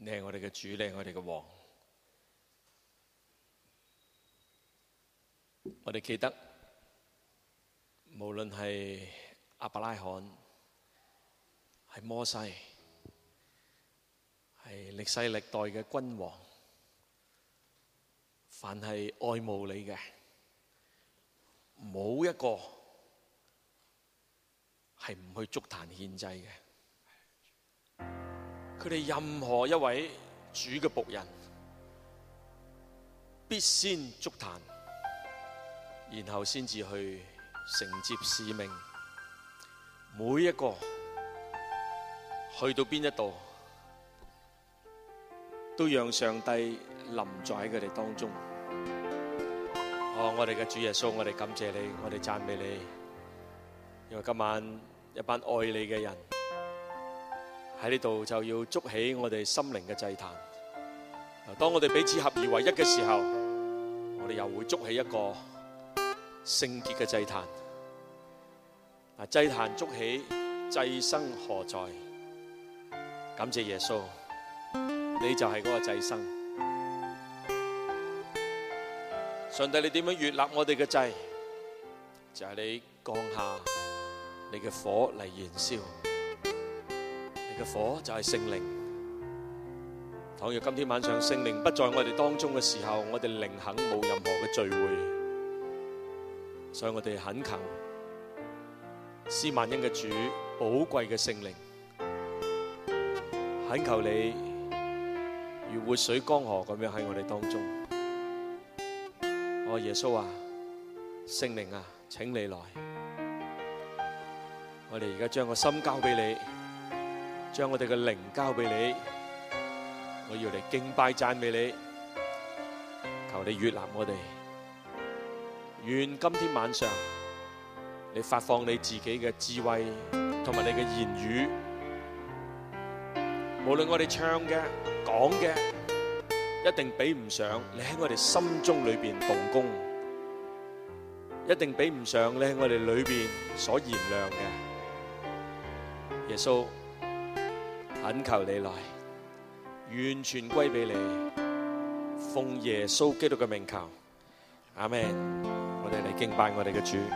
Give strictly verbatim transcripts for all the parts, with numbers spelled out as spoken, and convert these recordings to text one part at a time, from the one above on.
你係我哋嘅主，你係我哋嘅王。我哋記得，無論係亞伯拉罕、係摩西、係歷世歷代嘅君王，凡係愛慕你嘅，冇一個係唔去築壇獻祭嘅。佢哋任何一位主嘅僕人，必先築壇，然後先至去承接使命。每一個去到邊一度，都讓上帝臨在喺佢哋當中。哦，我哋嘅主耶穌，我哋感謝你，我哋讚美你，因為今晚一班愛你嘅人喺呢度就要築起我哋心靈嘅祭壇。當我哋彼此合而為一嘅時候，我哋又會築起一個聖潔嘅祭壇。嗱，祭壇築起，祭牲何在？感謝耶穌，你就係嗰個祭牲。上帝，你點樣悅納我哋嘅祭？就係你降下你嘅火嚟燃燒。嘅火就係聖靈。倘若今天晚上聖靈不在我哋當中嘅時候，我哋靈肯冇任何嘅聚會。所以我哋懇求施萬恩嘅主寶貴嘅聖靈，懇求你如活水江河咁樣喺我哋當中。哦，耶穌啊，聖靈啊，請你來。我哋而家將個心交俾你，將我哋嘅靈交俾你，我要嚟敬拜讚美你，求你悅納我哋。願今天晚上你發放你自己嘅智慧同埋你嘅言語，無論我哋唱嘅講嘅，一定比唔上你喺我哋心中裏邊動工，一定比唔上你喺我哋裏邊所燃亮嘅。耶穌，懇求你來，完全歸俾你，奉耶穌基督嘅名求，阿們。我哋嚟敬拜我哋嘅主。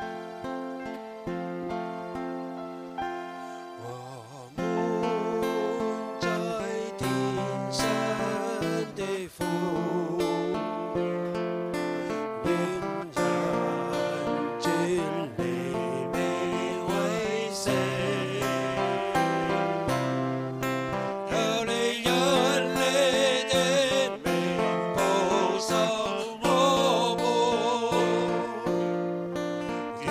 願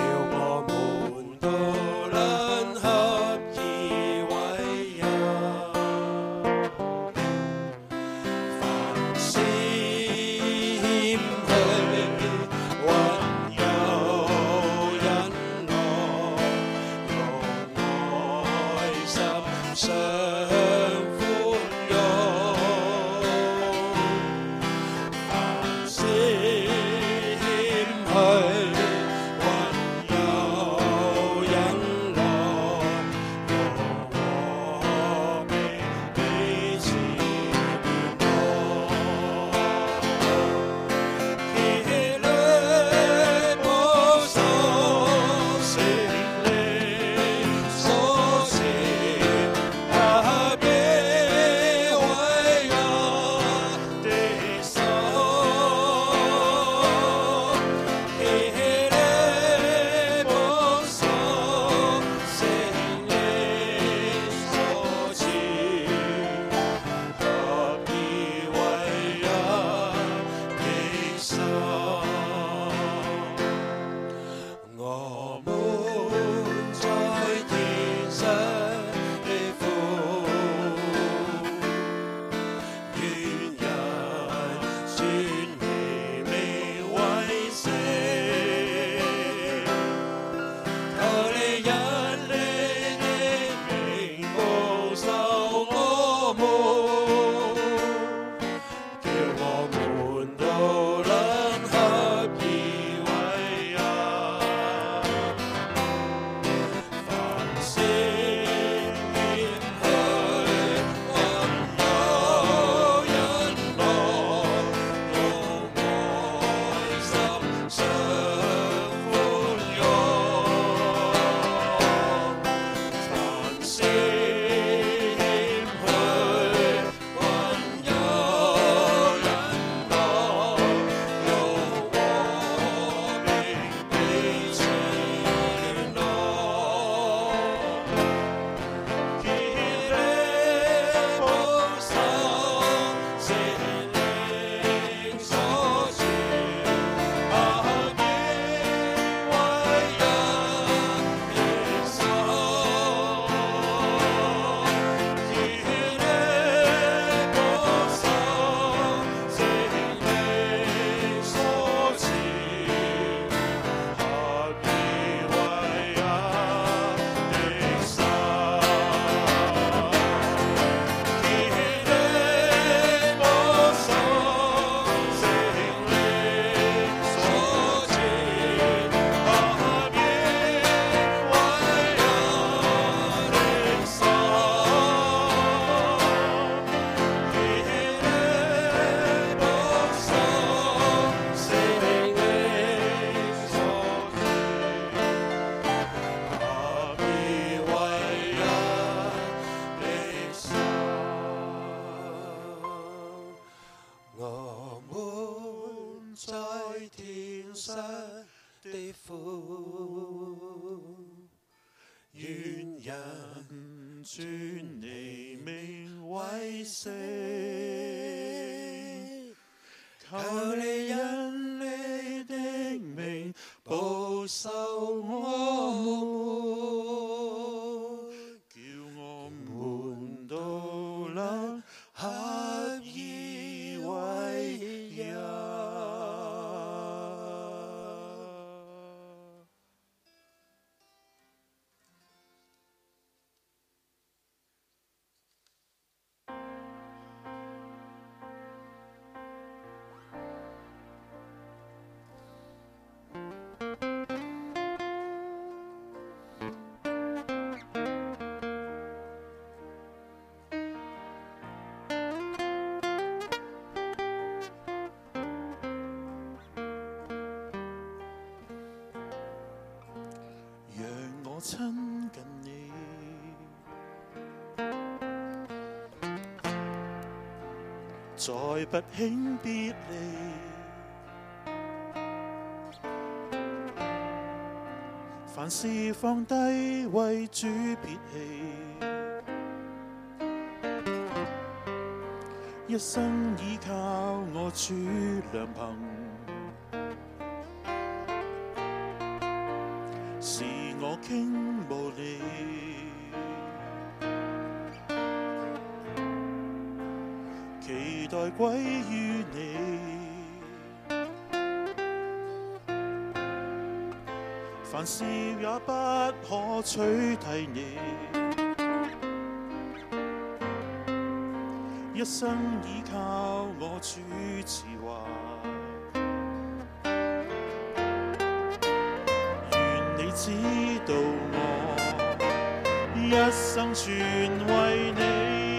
失的苦，願人尊你名為聖，求你因你的名保守我們，叫我們都能合而為一。親近你，再不輕別離，凡事放低為主撇棄，一生依靠我主良憑，是我傾無理，期待歸於你，凡事也不可取替你，一生依靠我主慈懷。知道我一生全為你，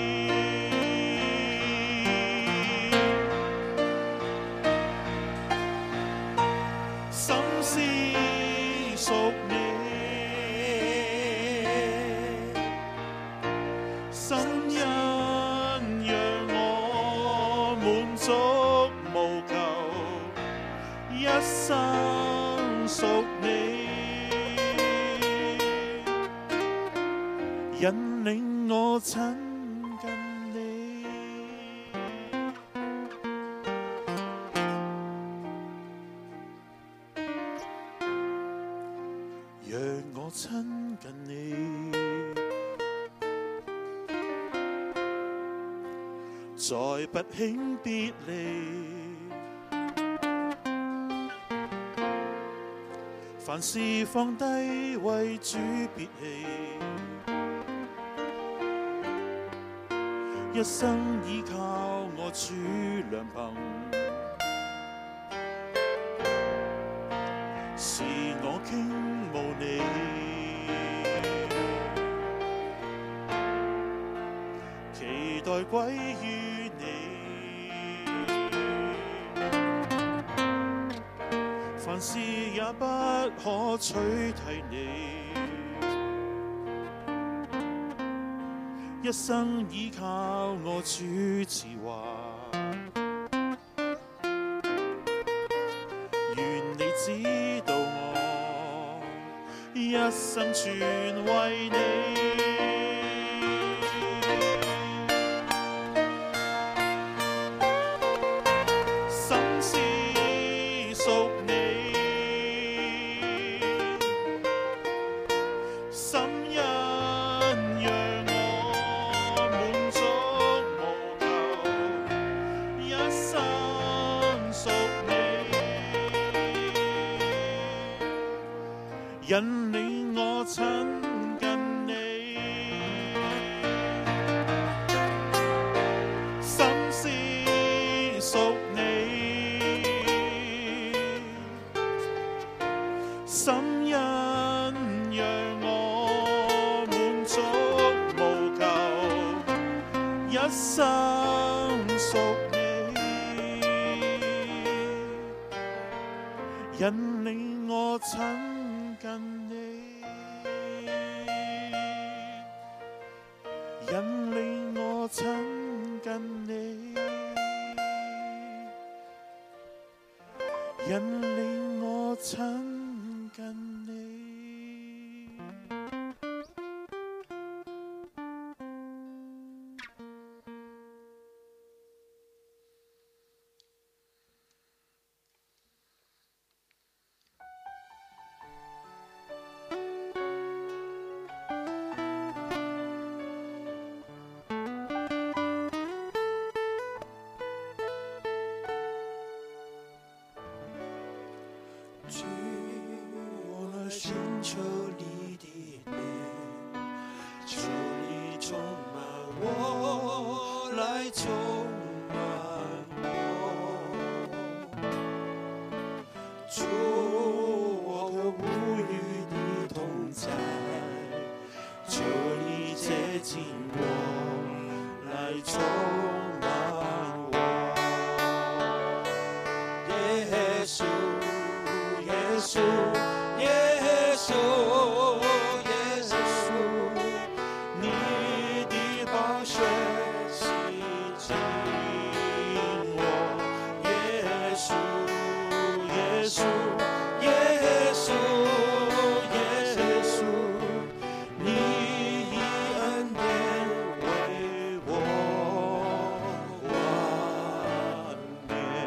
心思屬你，神恩讓我滿足無求，一生屬你。引領我親近你，讓我親近你，再不輕別離，凡事放低為主別棄。一生依靠我主良憑，是我傾無理，期待歸於你，凡事也不可取替你。一生依靠我主慈懷，願你知道我一生全為你，心思屬你，心恩讓引領我親近你，心思屬你，心恩讓我滿足無求，一生屬你，引領我親近你，引領我親近你，引領我我親近你。主，我來尋求你的臉，求你充滿我，來充滿我。主，我可不與你同在，求你接近我，來充滿我。耶穌。耶穌，耶穌，耶穌，你的寶血洗淨我。耶穌，耶穌，耶穌，耶穌，你以恩典為我冠冕。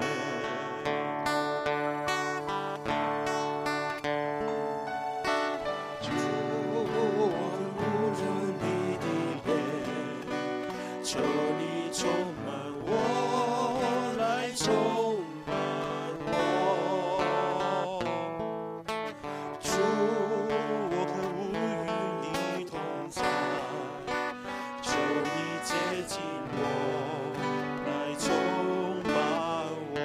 求你充滿我，來充滿我。主，我可不與你同在，求你接近我，來充滿我。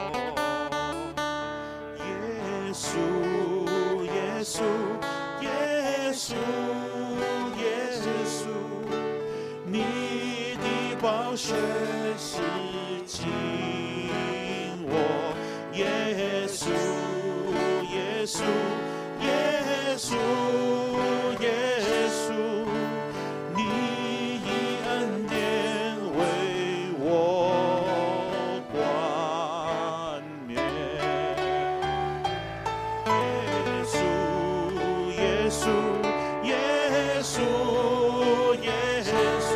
耶穌，耶穌，耶穌，耶穌，你寶血洗淨我。耶穌，耶穌，耶穌，耶穌，你以恩典為我冠冕。耶穌，耶穌，耶穌，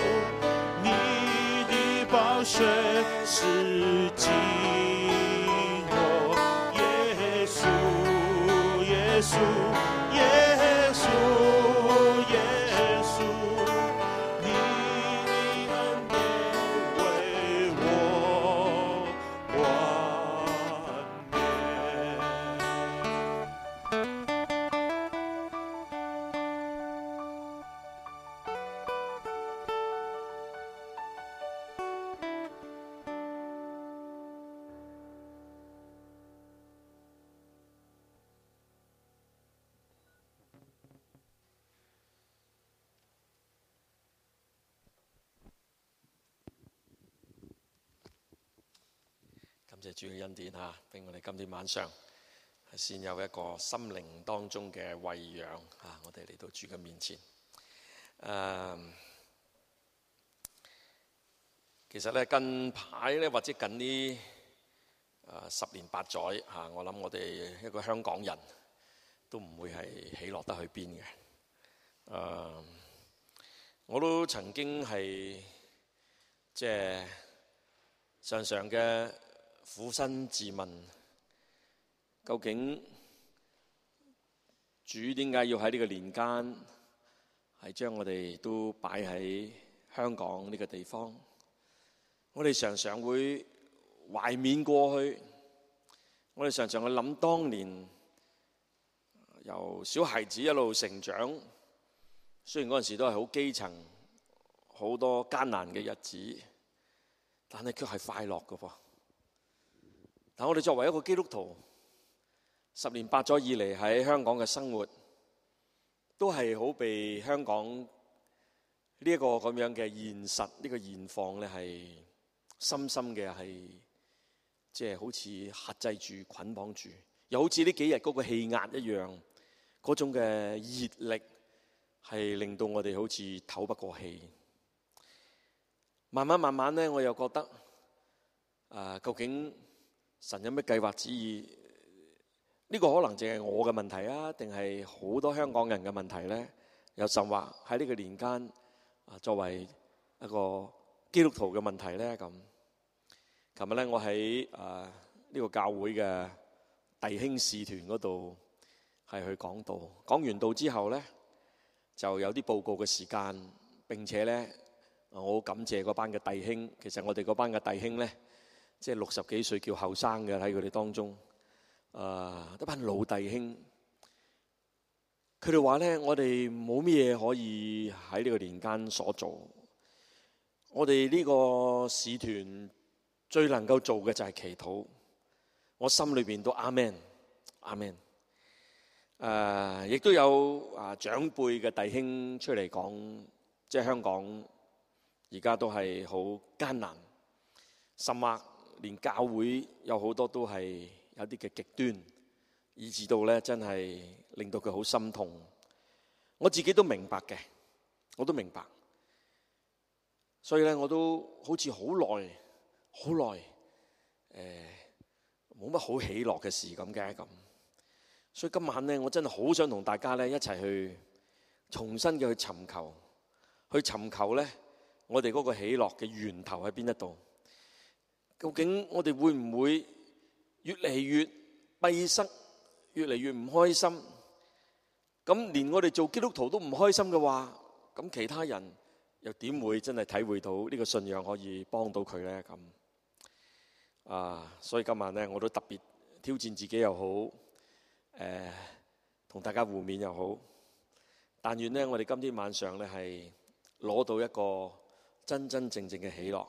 寶血洗淨我。耶穌，耶穌，耶穌，耶穌，你以恩典為我冠冕。 感謝主嘅恩典嚇，俾我哋今天晚上先有一個心靈當中嘅餵養嚇，我哋嚟到主嘅面前。誒，其實咧近排咧或者近呢誒十年八載嚇，我諗我哋一個香港人都唔會係喜樂得去邊嘅。誒，我都曾經係即係常常嘅苦身自問，究竟主點解要喺呢個年間係將我哋都擺喺香港呢個地方？我哋常常會懷緬過去，我哋常常去諗當年由小孩子一路成長，雖然嗰陣時都係好基層，好多艱難嘅日子，但係卻係快樂嘅噃。但我哋作為一個基督徒，十年八載以嚟喺香港嘅生活，都係好被香港呢一個咁樣嘅現實，呢個現況咧係深深嘅係即係好似克制住、捆綁住，又好似呢幾日嗰個氣壓一樣，嗰種嘅熱力係令到我哋好似透不過氣。慢慢慢慢咧，我又覺得啊、呃，究竟神有咩計劃旨意？呢、 呢個可能淨係我嘅問題啊，定係好多香港人嘅問題呢？又甚或喺呢個年間啊，作為一個基督徒嘅問題呢？咁，琴日咧，我喺誒呢個教會嘅弟兄使團嗰度係去講道，講完道之後呢，就有啲報告嘅時間，並且呢，我好感謝嗰班嘅弟兄。其實我哋嗰班嘅弟兄呢，即係六十幾歲叫後生嘅，喺佢哋當中，誒一班老弟兄。佢哋話呢，我哋冇咩嘢可以喺呢個年間所做。我哋呢個使團最能夠做嘅就係祈禱。我心裏邊都阿們阿們。誒，亦都有啊長輩嘅弟兄出嚟講，即係香港而家都係好艱難，甚或連教會有好多都係有啲嘅極端，以至到咧真係令到佢好心痛。我自己都明白嘅，我都明白，所以咧我都好似好耐好耐誒冇乜好喜樂嘅事咁嘅咁。所以今晚咧，我真係好想同大家咧一齊去重新嘅去尋求，去尋求咧我哋嗰個喜樂嘅源頭喺邊一度？究竟我哋會唔會越嚟越閉塞，越嚟越唔開心？咁連我哋做基督徒都唔開心嘅話，咁其他人又點會真係體會到呢個信仰可以幫到佢咧？咁啊，所以今晚咧我都特別挑戰自己又好，誒、呃，同大家互勉又好。但願咧我哋今天晚上咧係攞到一個真真正正嘅喜樂。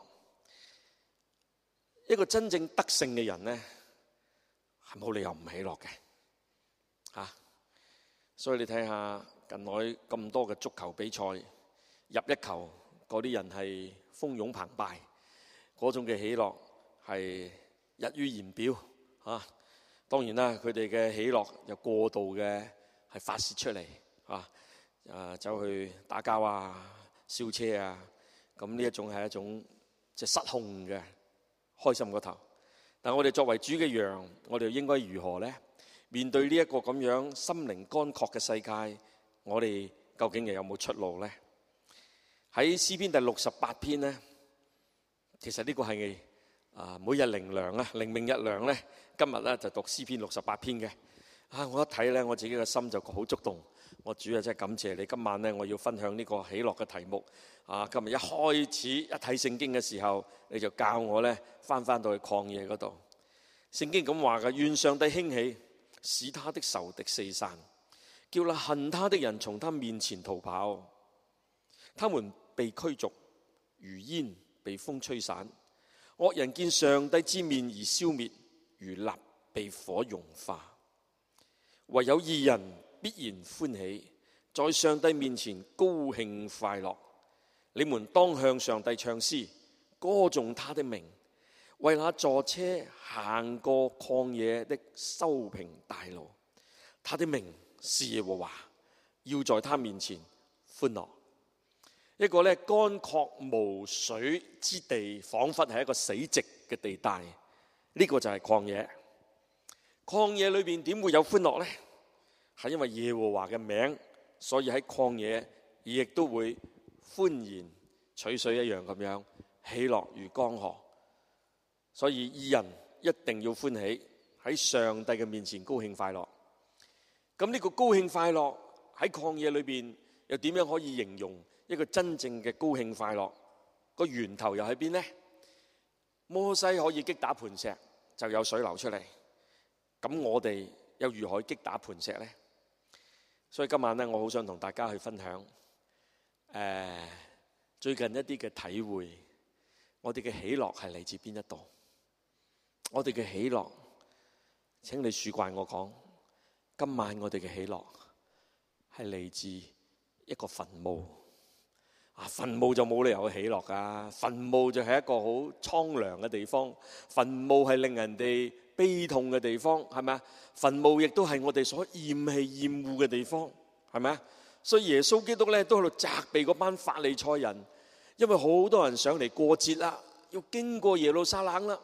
一個真正得勝嘅人咧，係冇理由唔喜樂嘅，吓、啊。所以你睇下近來咁多嘅足球比賽，入一球嗰啲人係蜂擁澎湃，嗰種嘅喜樂係溢於言表啊！當然啦，佢哋嘅喜樂又過度嘅係發泄出嚟啊！啊，走去打交啊、燒車啊，咁呢一種係一種即係失控嘅開心個頭。但我哋作為主嘅羊，我哋應該如何呢？面對呢一個咁樣心靈乾涸嘅世界，我哋究竟又有冇出路呢？喺詩篇第六十八篇呢，其實呢個係啊每日靈糧啊靈命日糧咧，今日咧就讀詩篇六十八篇嘅。啊，我一睇咧，我自己嘅心就好觸動。我主啊，真係感謝你，今晚咧我要分享呢個喜樂嘅題目。啊，今日一開始一睇聖經嘅時候，你就教我咧翻翻到去曠野嗰度。聖經咁話嘅，願上帝興起，使他的仇敵四散，叫那恨他的人從他面前逃跑。他們被驅逐，如煙被風吹散。惡人見上帝之面而消滅，如蠟被火融化。唯有義人必然歡喜，在上帝面前高興快樂。你們當向上帝唱詩，歌頌他的名，為那坐車行過曠野的修平大路。他的名是耶和華，要在他面前歡樂。一個咧乾涸無水之地，仿佛係一個死寂嘅地帶。呢、這個就係曠野。曠野裏邊點會有歡樂呢？係因為耶和華嘅名，所以喺曠野亦都會歡然取水一樣咁樣，喜樂如江河。所以義人一定要歡喜，喺上帝嘅面前高興快樂。咁呢個高興快樂喺曠野裏邊又點樣可以形容一個真正嘅高興快樂？個源頭又喺邊呢？摩西可以擊打磐石就有水流出嚟，咁我哋又如何擊打磐石呢？所以今晚咧，我好想同大家去分享誒、呃、最近一啲嘅體會。我哋嘅喜樂係嚟自邊一度？我哋嘅喜樂，請你恕怪我講，今晚我哋嘅喜樂係嚟自一個墳墓。啊，墳墓就冇理由去喜樂噶，墳墓就係一個好蒼涼嘅地方，墳墓係令人哋悲痛嘅地方，係咪啊？墳墓亦都係我哋所厭棄厭惡嘅地方，係咪啊？所以耶穌基督咧都喺度責備嗰班法利賽人，因為好多人上嚟過節啦，要經過耶路撒冷啦，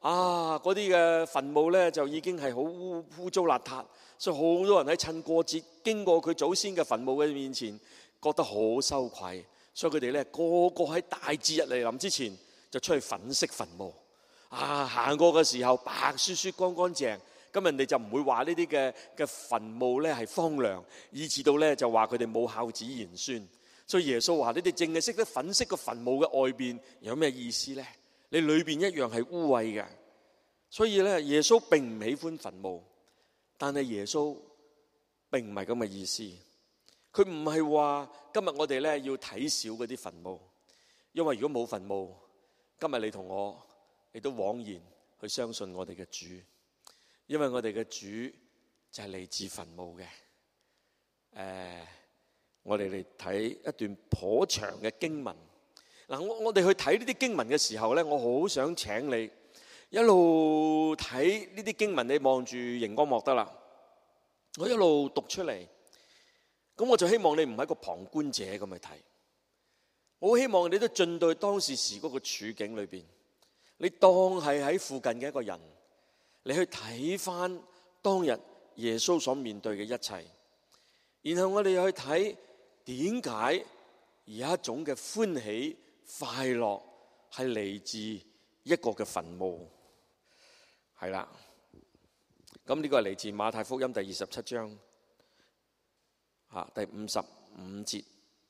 啊，嗰啲嘅墳墓咧就已經係好污污糟邋遢，所以好多人喺趁過節經過佢祖先嘅墳墓嘅面前，覺得好羞愧，所以佢哋咧個個喺大節日嚟臨之前就出去粉飾墳墓。啊，行過嘅時候白雪雪乾乾淨，咁人哋就唔會話呢啲嘅嘅墳墓咧係荒涼，以至到咧就話佢哋冇孝子賢孫。所以耶穌話：你哋淨係識得粉飾個墳墓嘅外邊，有咩意思咧？你裏邊一樣係污穢嘅。所以咧，耶穌並唔喜歡墳墓，但係耶穌並唔係咁嘅意思。佢唔係話今日我哋咧要睇小嗰啲墳墓，因為如果冇墳墓，今日你同我亦都枉然去相信我哋嘅主，因為我哋嘅主就係嚟自墳墓嘅。誒、呃，我哋嚟睇一段頗長嘅經文。嗱，我我哋去睇呢啲經文嘅時候咧，我好想請你一路睇呢啲經文，你望住熒光幕得啦。我一路讀出嚟，咁我就希望你唔係一個旁觀者咁去睇。我好希望你都進到當時時嗰個處境裏邊，你當係喺附近嘅一個人，你去睇翻當日耶穌所面對嘅一切，然後我哋又去睇點解有一種嘅歡喜快樂係嚟自一個嘅墳墓。係啦，咁呢個係嚟自馬太福音第二十七章第五十五節。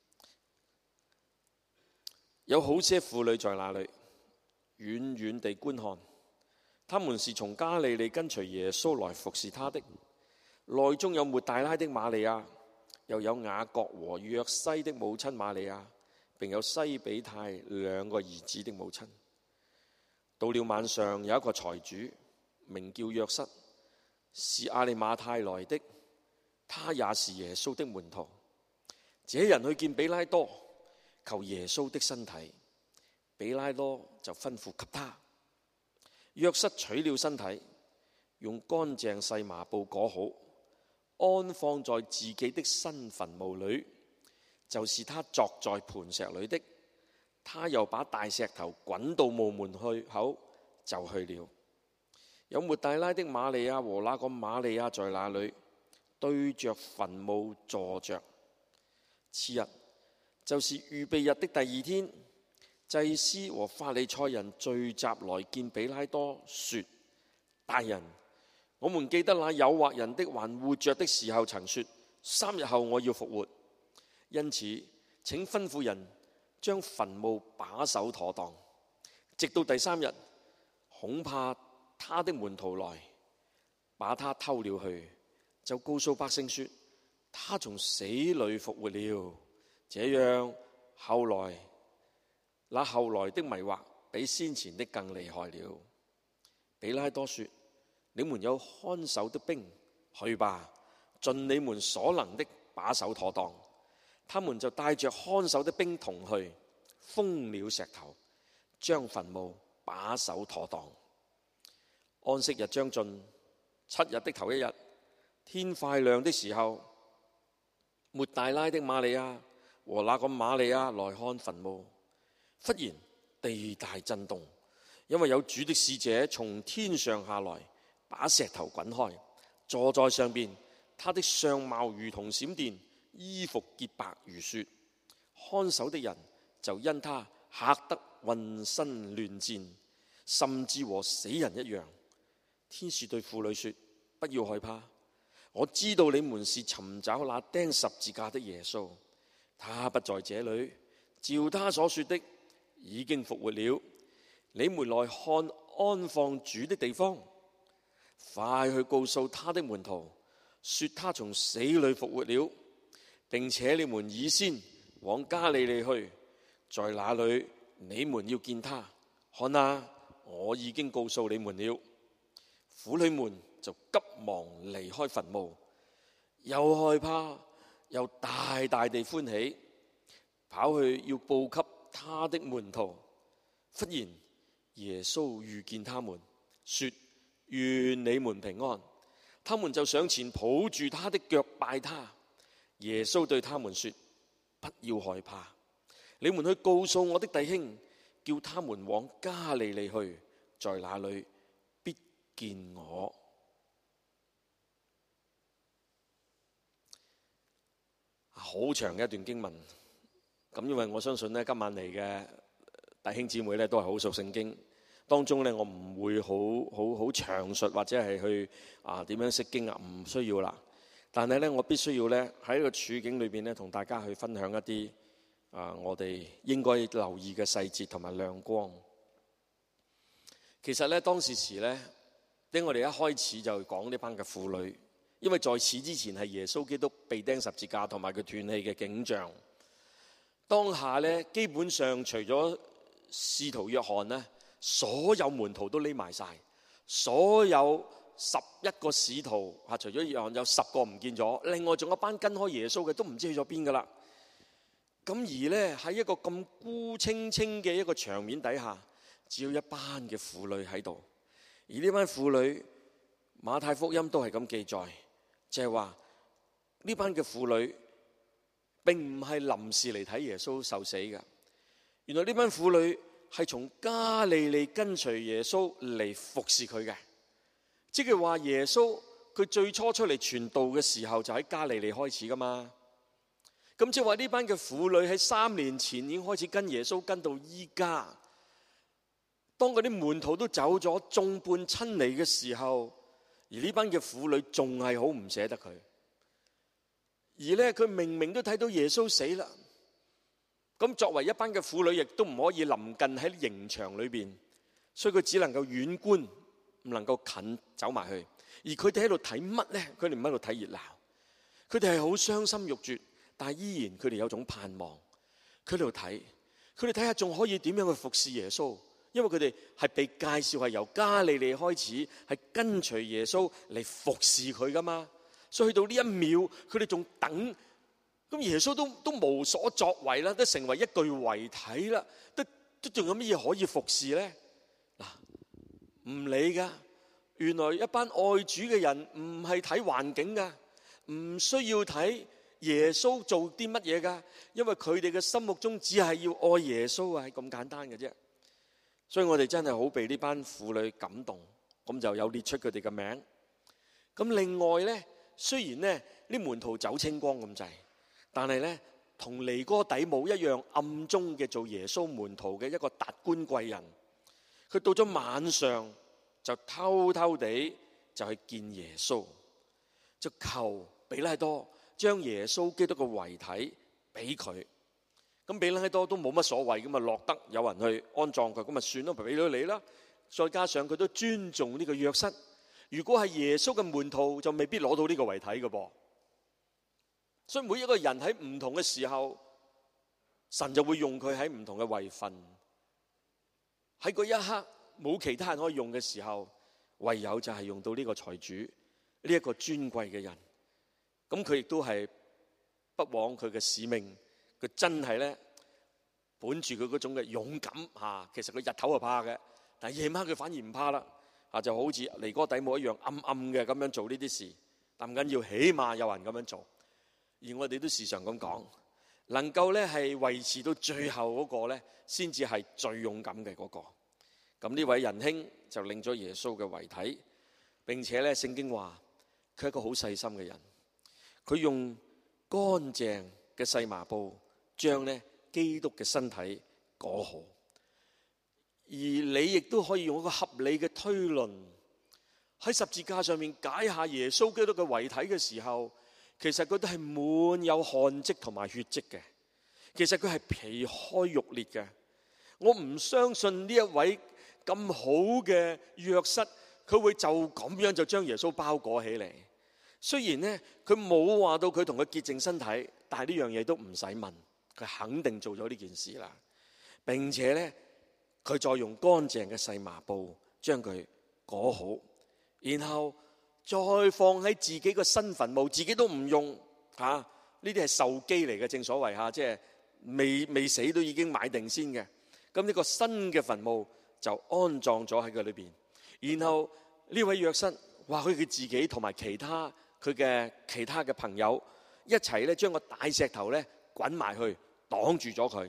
有好些婦女在那裏遠遠地觀看，他們是從加利利跟隨耶穌來服侍他的，內中有抹大拉的瑪利亞，又有雅各和約西的母親瑪利亞，並有西比泰兩個兒子的母親。到了晚上，有一個財主名叫約瑟，是亞利馬太來的，他也是耶穌的門徒。這人去見彼拉多，求耶穌的身體，彼拉多就吩咐給他。約瑟取了身體，用乾淨細麻布裹好，安放在自己的新墳墓裏，就是他鑿在磐石裏的。他又把大石頭滾到墓門去口，就去了。有抹大拉的瑪利亞和那個瑪利亞在那裏，對着墳墓坐着。次日，就是預備日的第二天，祭司和法利賽人聚集來見彼拉多，說：大人，我們記得那誘惑人的還活着的時候曾說，三日後我要復活。因此請吩咐人將墳墓把守妥當，直到第三日，恐怕他的門徒來把他偷了去，就告訴百姓說，他從死裏復活了。這樣後來那後來的迷惑比先前的更厲害了。彼拉多說：你們有看守的兵，去吧，盡你們所能的把守妥當。他們就帶着看守的兵同去，封了石頭，將墳墓把守妥當。安息日將盡，七日的頭一日，天快亮的時候，抹大拉的瑪利亞和那個瑪利亞來看墳墓，忽然地大震動，因為有主的使者從天上下來，把石頭滾開，坐在上邊。他的相貌如同閃電，衣服潔白如雪。看守的人就因他嚇得渾身亂戰，甚至和死人一樣。天使對婦女說：不要害怕，我知道你們是尋找那釘十字架的耶穌，他不在這裏，照他所說的已經復活了。你們來看安放主的地方，快去告訴他的門徒，說他從死裏復活了，並且你們以先往加利利去，在那裏你們要見他。看啊，我已經告訴你們了。婦女們就急忙離開墳墓，又害怕又大大地歡喜，跑去要報給他的門徒。忽然耶穌遇見他們，說：願你們平安。他們就上前抱住他的腳拜他。耶穌對他們說：不要害怕，你們去告訴我的弟兄，叫他們往加利利去，在那裏見我。好長嘅一段經文，咁因為我相信咧，今晚嚟嘅弟兄姊妹咧都係好熟聖經，當中咧我唔會好好好詳述或者係去啊點樣釋經啊，唔需要啦。但係咧，我必須要咧喺呢個處境裏邊咧，同大家去分享一啲啊我哋應該留意嘅細節同埋亮光。其實咧，當時時咧，因為我哋一開始就講呢班嘅婦女。因為在此之前係耶穌基督被釘十字架同埋佢斷氣嘅景象，當下咧基本上除咗使徒約翰咧，所有門徒都匿埋晒，所有十一個使徒啊，除咗約翰有十個唔見咗，另外仲有一班跟開耶穌嘅都唔知去咗邊噶啦。咁而咧喺一個咁孤清清嘅一個場面底下，只有一班嘅婦女喺度，而呢班婦女馬太福音都係咁記載。就係話呢班嘅婦女並唔係臨時嚟睇耶穌受死嘅，原來呢班婦女係從加利利跟隨耶穌嚟服侍佢嘅，即係話耶穌佢最初出嚟傳道嘅時候就喺加利利開始噶嘛。咁即係話呢班嘅婦女喺三年前已經開始跟耶穌跟到依家，當嗰啲門徒都走咗，眾叛親離嘅時候。而呢班嘅婦女仲係好唔捨得佢，而咧佢明明都睇到耶穌死啦，咁作為一班嘅婦女，亦都唔可以臨近喺刑場裏邊，所以佢只能夠遠觀，唔能夠近走埋去。而佢哋喺度睇乜咧？佢哋唔喺度睇熱鬧，佢哋係好傷心欲絕，但係依然佢哋有種盼望。佢喺度睇，佢哋睇下仲可以點樣去服侍耶穌。因為佢哋係被介紹係由加利利開始係跟隨耶穌嚟服侍佢噶嘛，所以去到呢一秒佢哋仲等，咁耶穌都都無所作為啦，都成為一具遺體啦，都都仲有乜嘢可以服侍咧？嗱，唔理噶，原來一班愛主嘅人唔係睇環境噶，唔需要睇耶穌做啲乜嘢噶，因為佢哋嘅心目中只係要愛耶穌啊，係咁簡單嘅啫。所以我哋真係好被呢班婦女感動，咁就有列出佢哋嘅名。咁另外咧，雖然咧呢門徒走清光咁滯，但係咧同尼哥底母一樣暗中嘅做耶穌門徒嘅一個達官貴人，佢到咗晚上就偷偷地就去見耶穌，就求彼拉多將耶穌基督嘅遺體俾佢。咁彼拉多都冇乜所謂，咁啊落得有人去安葬佢，咁啊算咯，俾咗你啦。再加上佢都尊重呢個約瑟，如果係耶穌嘅門徒，就未必攞到呢個遺體嘅噃。所以每一個人喺唔同嘅時候，神就會用佢喺唔同嘅位份。喺嗰一刻冇其他人可以用嘅時候，唯有就係用到呢個財主，呢一個尊貴嘅人。咁佢亦都係不枉佢嘅使命。佢真係咧，本住佢嗰種嘅勇敢嚇，其實佢日頭係怕嘅，但係夜晚佢反而唔怕啦，啊就好似尼哥底母一樣暗暗嘅咁樣做呢啲事，但唔緊要，起碼有人咁樣做。而我哋都時常咁講，能夠咧係維持到最後嗰個咧，先至係最勇敢嘅嗰個。咁呢位仁兄就領咗耶穌嘅遺體，並且咧聖經話佢係一個好細心嘅人，佢用乾淨嘅細麻布將咧基督嘅身體裹好，而你亦都可以用一個合理嘅推論，喺十字架上面解下耶穌基督嘅遺體嘅時候，其實佢都係滿有汗跡同埋血跡嘅，其實佢係皮開肉裂嘅。我唔相信呢一位咁好嘅約瑟，佢會就咁樣就將耶穌包裹起嚟。雖然呢，佢冇話到佢同佢潔淨身體，但係呢樣嘢都唔使問，佢肯定做咗呢件事啦。並且呢，佢再用乾淨嘅細麻布將佢裹好，然後再放喺自己個新墳墓，自己都唔用嚇。呢啲係壽基嚟嘅，正所謂嚇，即係未未死都已經買定先嘅。咁呢個新嘅墳墓就安葬咗喺佢裏邊。然後呢位約瑟話佢佢自己同埋其他佢嘅其他嘅朋友一齊咧，將個大石頭咧滾埋去擋住咗佢，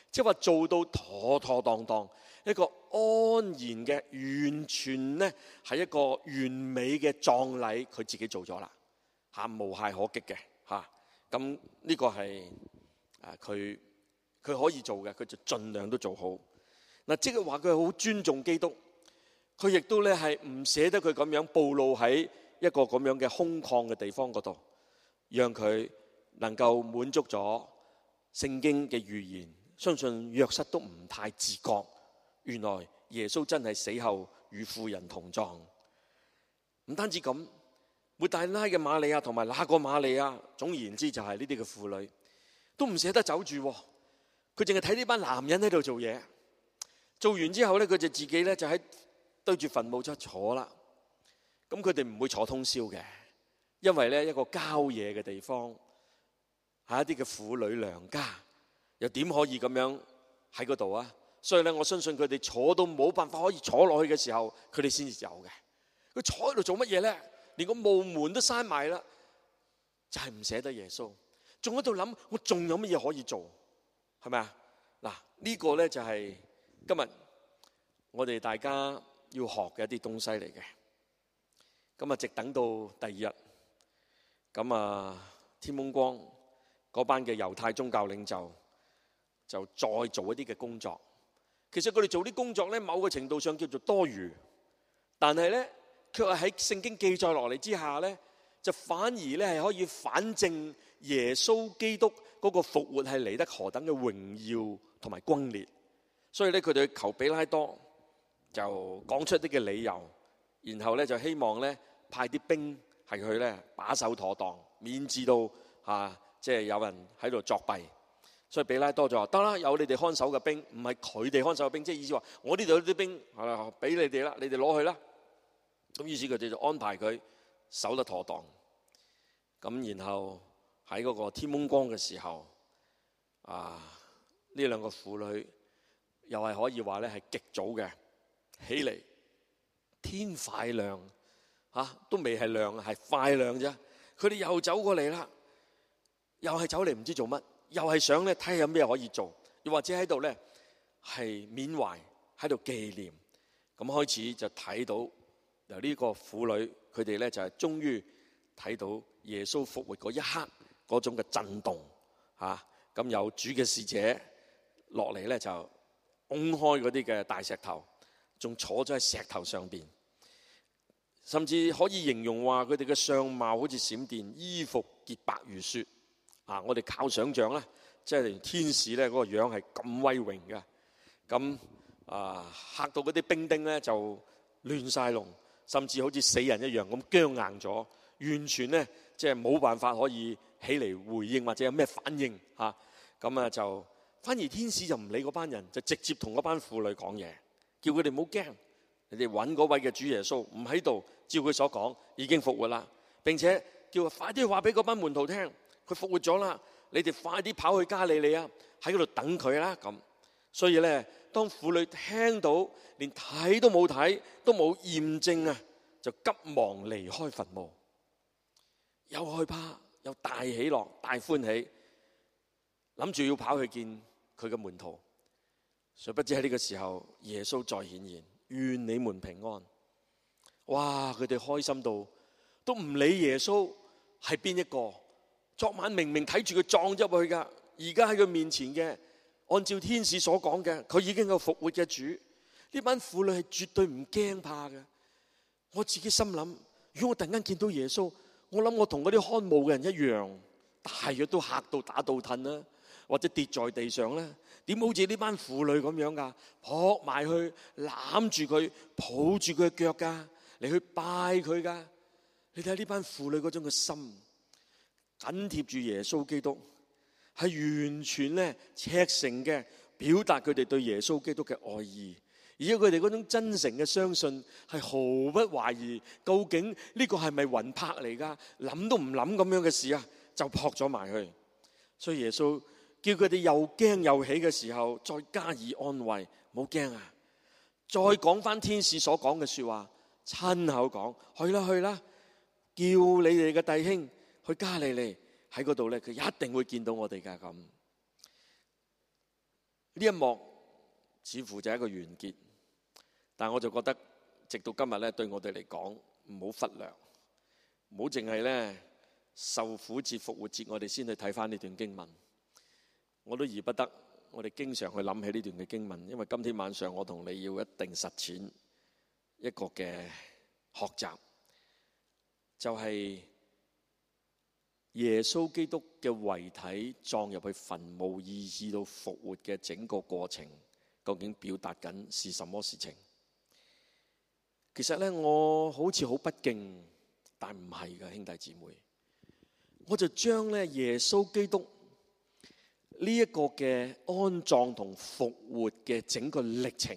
即係話做到妥妥當當，一個安然嘅，完全咧係一個完美嘅葬禮，佢自己做咗啦，嚇無懈可擊嘅嚇。咁呢個係啊佢佢可以做嘅，佢就盡量都做好。嗱，即係話佢係好尊重基督，佢亦都咧係唔捨得佢咁樣暴露喺一個咁樣嘅空曠嘅地方嗰度，讓佢能夠滿足咗聖經嘅預言。相信約瑟都唔太自覺，原來耶穌真係死後與婦人同葬。唔單止咁，抹大拉嘅瑪利亞同埋那個瑪利亞，總而言之就係呢啲嘅婦女，都唔捨得走住。佢淨係睇呢班男人喺度做嘢，做完之後咧，佢就自己咧就喺對住墳墓出坐啦。咁佢哋唔會坐通宵嘅，因為咧一個郊野嘅地方，係一啲嘅婦女娘家。又點可以咁樣喺嗰度啊？所以咧，我相信佢哋坐到冇辦法可以坐落去嘅時候，佢哋先至有嘅。佢坐喺度做乜嘢咧？連個墓門都閂埋啦，就係唔捨得耶穌，仲喺度諗我仲有乜嘢可以做，係咪啊？嗱，呢個咧就係今日我哋大家要學嘅一啲東西嚟嘅。咁啊，直等到第二日，咁啊，天蒙光嗰班嘅猶太宗教領袖就再做一啲嘅工作。其實佢哋做啲工作咧，某個程度上叫做多餘，但係咧，卻係喺聖經記載落嚟之下咧，就反而咧係可以反證耶穌基督嗰個復活係嚟得何等嘅榮耀同埋轟烈。所以咧，佢哋求彼拉多就講出啲嘅理由，然後咧就希望咧派啲兵係去咧把守妥當，免至到嚇即係有人喺度作弊。所以彼拉多就話得啦，有你哋看守嘅兵，唔係佢哋看守嘅兵，即係意思話我呢度有啲兵係啦，俾你哋啦，你哋攞去啦。咁於是佢哋就安排佢守得妥當。咁然後喺嗰個天蒙光嘅時候，啊呢兩個婦女又係可以話咧係極早嘅起嚟，天快亮嚇、啊、都未係亮，係快亮啫。佢哋又走過嚟啦，又係走嚟唔知做乜。又係想咧睇下有咩可以做，又或者喺度咧係緬懷，喺度紀念。咁開始就睇到由呢個婦女佢哋咧就係終於睇到耶穌復活嗰一刻嗰種嘅震動嚇。咁、啊、有主嘅使者落嚟咧就掹開嗰啲嘅大石頭，仲坐咗喺石頭上邊，甚至可以形容話佢哋嘅相貌好似閃電，衣服潔白如雪。啊！我哋靠想像啦，即係連天使咧嗰個樣係咁威榮嘅，咁啊嚇到嗰啲兵丁咧就亂晒龍，甚至好似死人一樣咁僵硬咗，完全咧即係冇辦法可以起嚟回應或者有咩反應嚇。咁啊就反而天使就唔理嗰班人，就直接同嗰班婦女講嘢，叫佢哋唔好驚，你哋揾嗰位嘅主耶穌唔喺度，照佢所講已經復活啦。並且叫佢快啲話俾嗰班門徒聽，佢復活咗啦！你哋快啲跑去加利利啊，喺嗰度等佢啦！咁，所以咧，當婦女聽到，連睇都冇睇，都冇驗證啊，就急忙離開墳墓，又害怕，又大喜樂、大歡喜，諗住要跑去見佢嘅門徒。誰不知喺呢個時候，耶穌再顯現，願你們平安。哇！佢哋開心到都唔理耶穌係邊一個。昨晚明明睇住佢撞入去噶，而家喺佢面前嘅，按照天使所講嘅，佢已經有復活嘅主。呢班婦女係絕對唔驚怕嘅。我自己心諗，如果我突然間見到耶穌，我諗我同嗰啲看墓嘅人一樣，大約都嚇到打倒褪啦，或者跌在地上啦。點好似呢班婦女咁樣噶，撲埋去攬住佢，抱住佢嘅腳噶，嚟去拜佢噶。你睇下呢班婦女嗰種嘅心。緊貼住耶穌基督，係完全咧赤誠嘅表達佢哋對耶穌基督嘅愛意，而且佢哋嗰種真誠嘅相信係毫不懷疑，究竟呢個係咪魂魄嚟噶？諗都唔諗咁樣嘅事啊，就撲咗埋去。所以耶穌叫佢哋又驚又喜嘅時候，再加以安慰，唔好驚啊！再講翻天使所講嘅說話，親口講，去啦去啦，叫你哋嘅弟兄。去加利利喺嗰度咧，佢一定會見到我哋噶咁。 呢一幕似乎就係一個完結，但我就覺得直到今日咧，對我哋嚟講唔好忽略，唔好淨係咧受苦節、復活節我哋先去睇翻呢段經文。我都宜不得我哋經常去諗起呢段嘅經文，因為今天晚上我同你要一定實踐一個嘅學習，就係耶穌基督嘅遺體葬入去墳墓，以至到復活嘅整個過程，究竟表達緊是什麼事情？其實咧，我好似好不敬，但唔係嘅，兄弟姊妹，我就將咧耶穌基督呢一個嘅安葬同復活嘅整個歷程，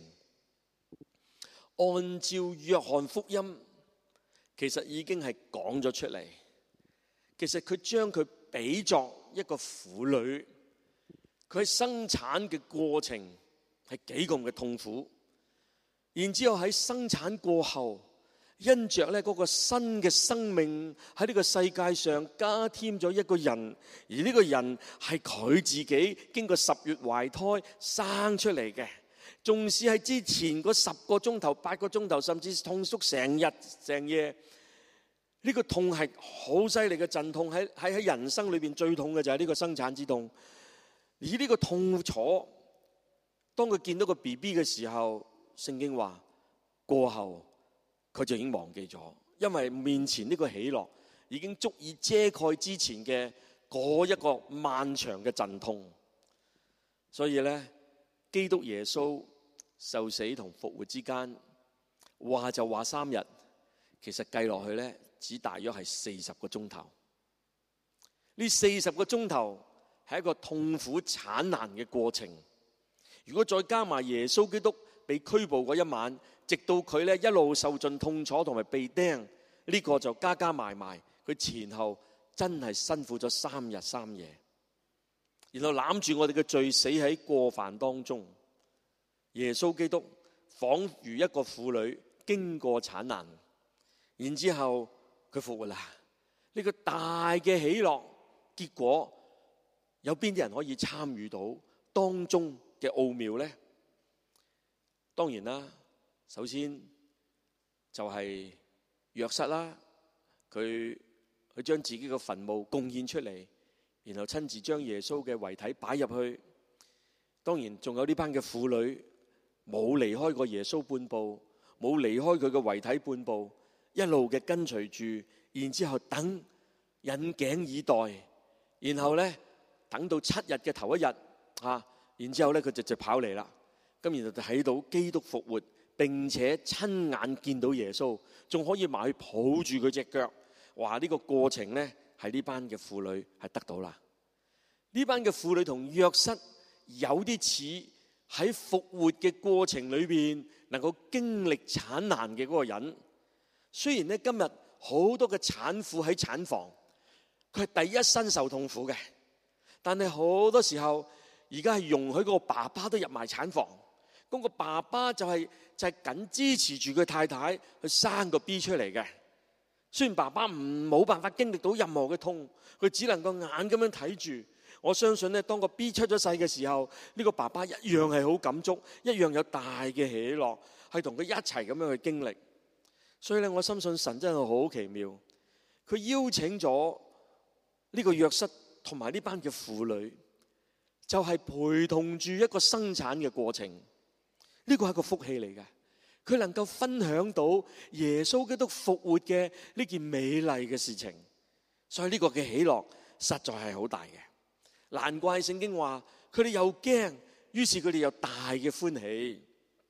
按照約翰福音，其實已經係講咗出嚟。其實佢將佢比作一個婦女，佢喺生產嘅過程係幾咁嘅痛苦，然之後喺生產過後，因着咧嗰個新嘅生命喺呢個世界上加添咗一個人，而呢個人係佢自己經過十月懷胎生出嚟嘅，縱使喺之前嗰十個鐘頭、八個鐘頭，甚至痛足成日成夜。呢個痛係好犀利嘅陣痛，喺喺喺人生裏邊最痛嘅就係呢個生產之痛。而呢個痛楚，當佢見到個 B B 嘅時候，聖經話過後佢就已經忘記咗，因為面前呢個喜樂已經足以遮蓋之前嘅嗰一個漫長嘅陣痛。所以咧，基督耶穌受死同復活之間，話就話三日，其實計落去咧，只大約係四十個鐘頭。呢四十個鐘頭係一個痛苦產難嘅過程。如果再加埋耶穌基督被拘捕嗰一晚，直到佢咧一路受盡痛楚同埋被釘，呢個就加加埋埋，佢前後真係辛苦咗三日三夜。然後攬住我哋嘅罪死喺過犯當中。耶穌基督仿如一個婦女經過產難，然之後佢復活啦。呢個大嘅喜樂，結果有邊啲人可以參與到當中嘅奧妙呢？當然啦，首先就係約瑟啦，佢佢將自己嘅墳墓貢獻出嚟，然後親自將耶穌嘅遺體擺入去。當然仲有呢班嘅婦女冇離開過耶穌半步，冇離開佢嘅遺體半步，一路嘅跟隨住，然之後等，引頸以待，然後咧等到七日嘅頭一日啊，然之後咧佢就就跑嚟啦。咁然後就睇到基督復活，並且親眼見到耶穌，仲可以埋去抱住佢隻腳。話呢個過程咧係呢班嘅婦女係得到啦。呢班嘅婦女同約瑟有啲似喺復活嘅過程裏邊能夠經歷產難嘅嗰個人。雖然咧今日好多嘅產婦喺產房，佢係第一身受痛苦嘅，但係好多時候而家係容許個爸爸都入埋產房，咁個爸爸就係就係緊支持住佢太太去生個 B 出嚟嘅。雖然爸爸唔冇辦法經歷到任何嘅痛，佢只能夠眼咁樣睇住。我相信咧，當個 B 出咗世嘅時候，呢個爸爸一樣係好感觸，一樣有大嘅喜樂，係同佢一齊咁樣去經歷。所以咧，我深信神真係好奇妙，佢邀請咗呢個約瑟同埋呢班嘅婦女，就係陪同住一個生產嘅過程。呢個係一個福氣嚟嘅，佢能夠分享到耶穌基督復活嘅呢件美麗嘅事情，所以呢個嘅喜樂實在係好大嘅。難怪聖經話佢哋又驚，於是佢哋又大嘅歡喜。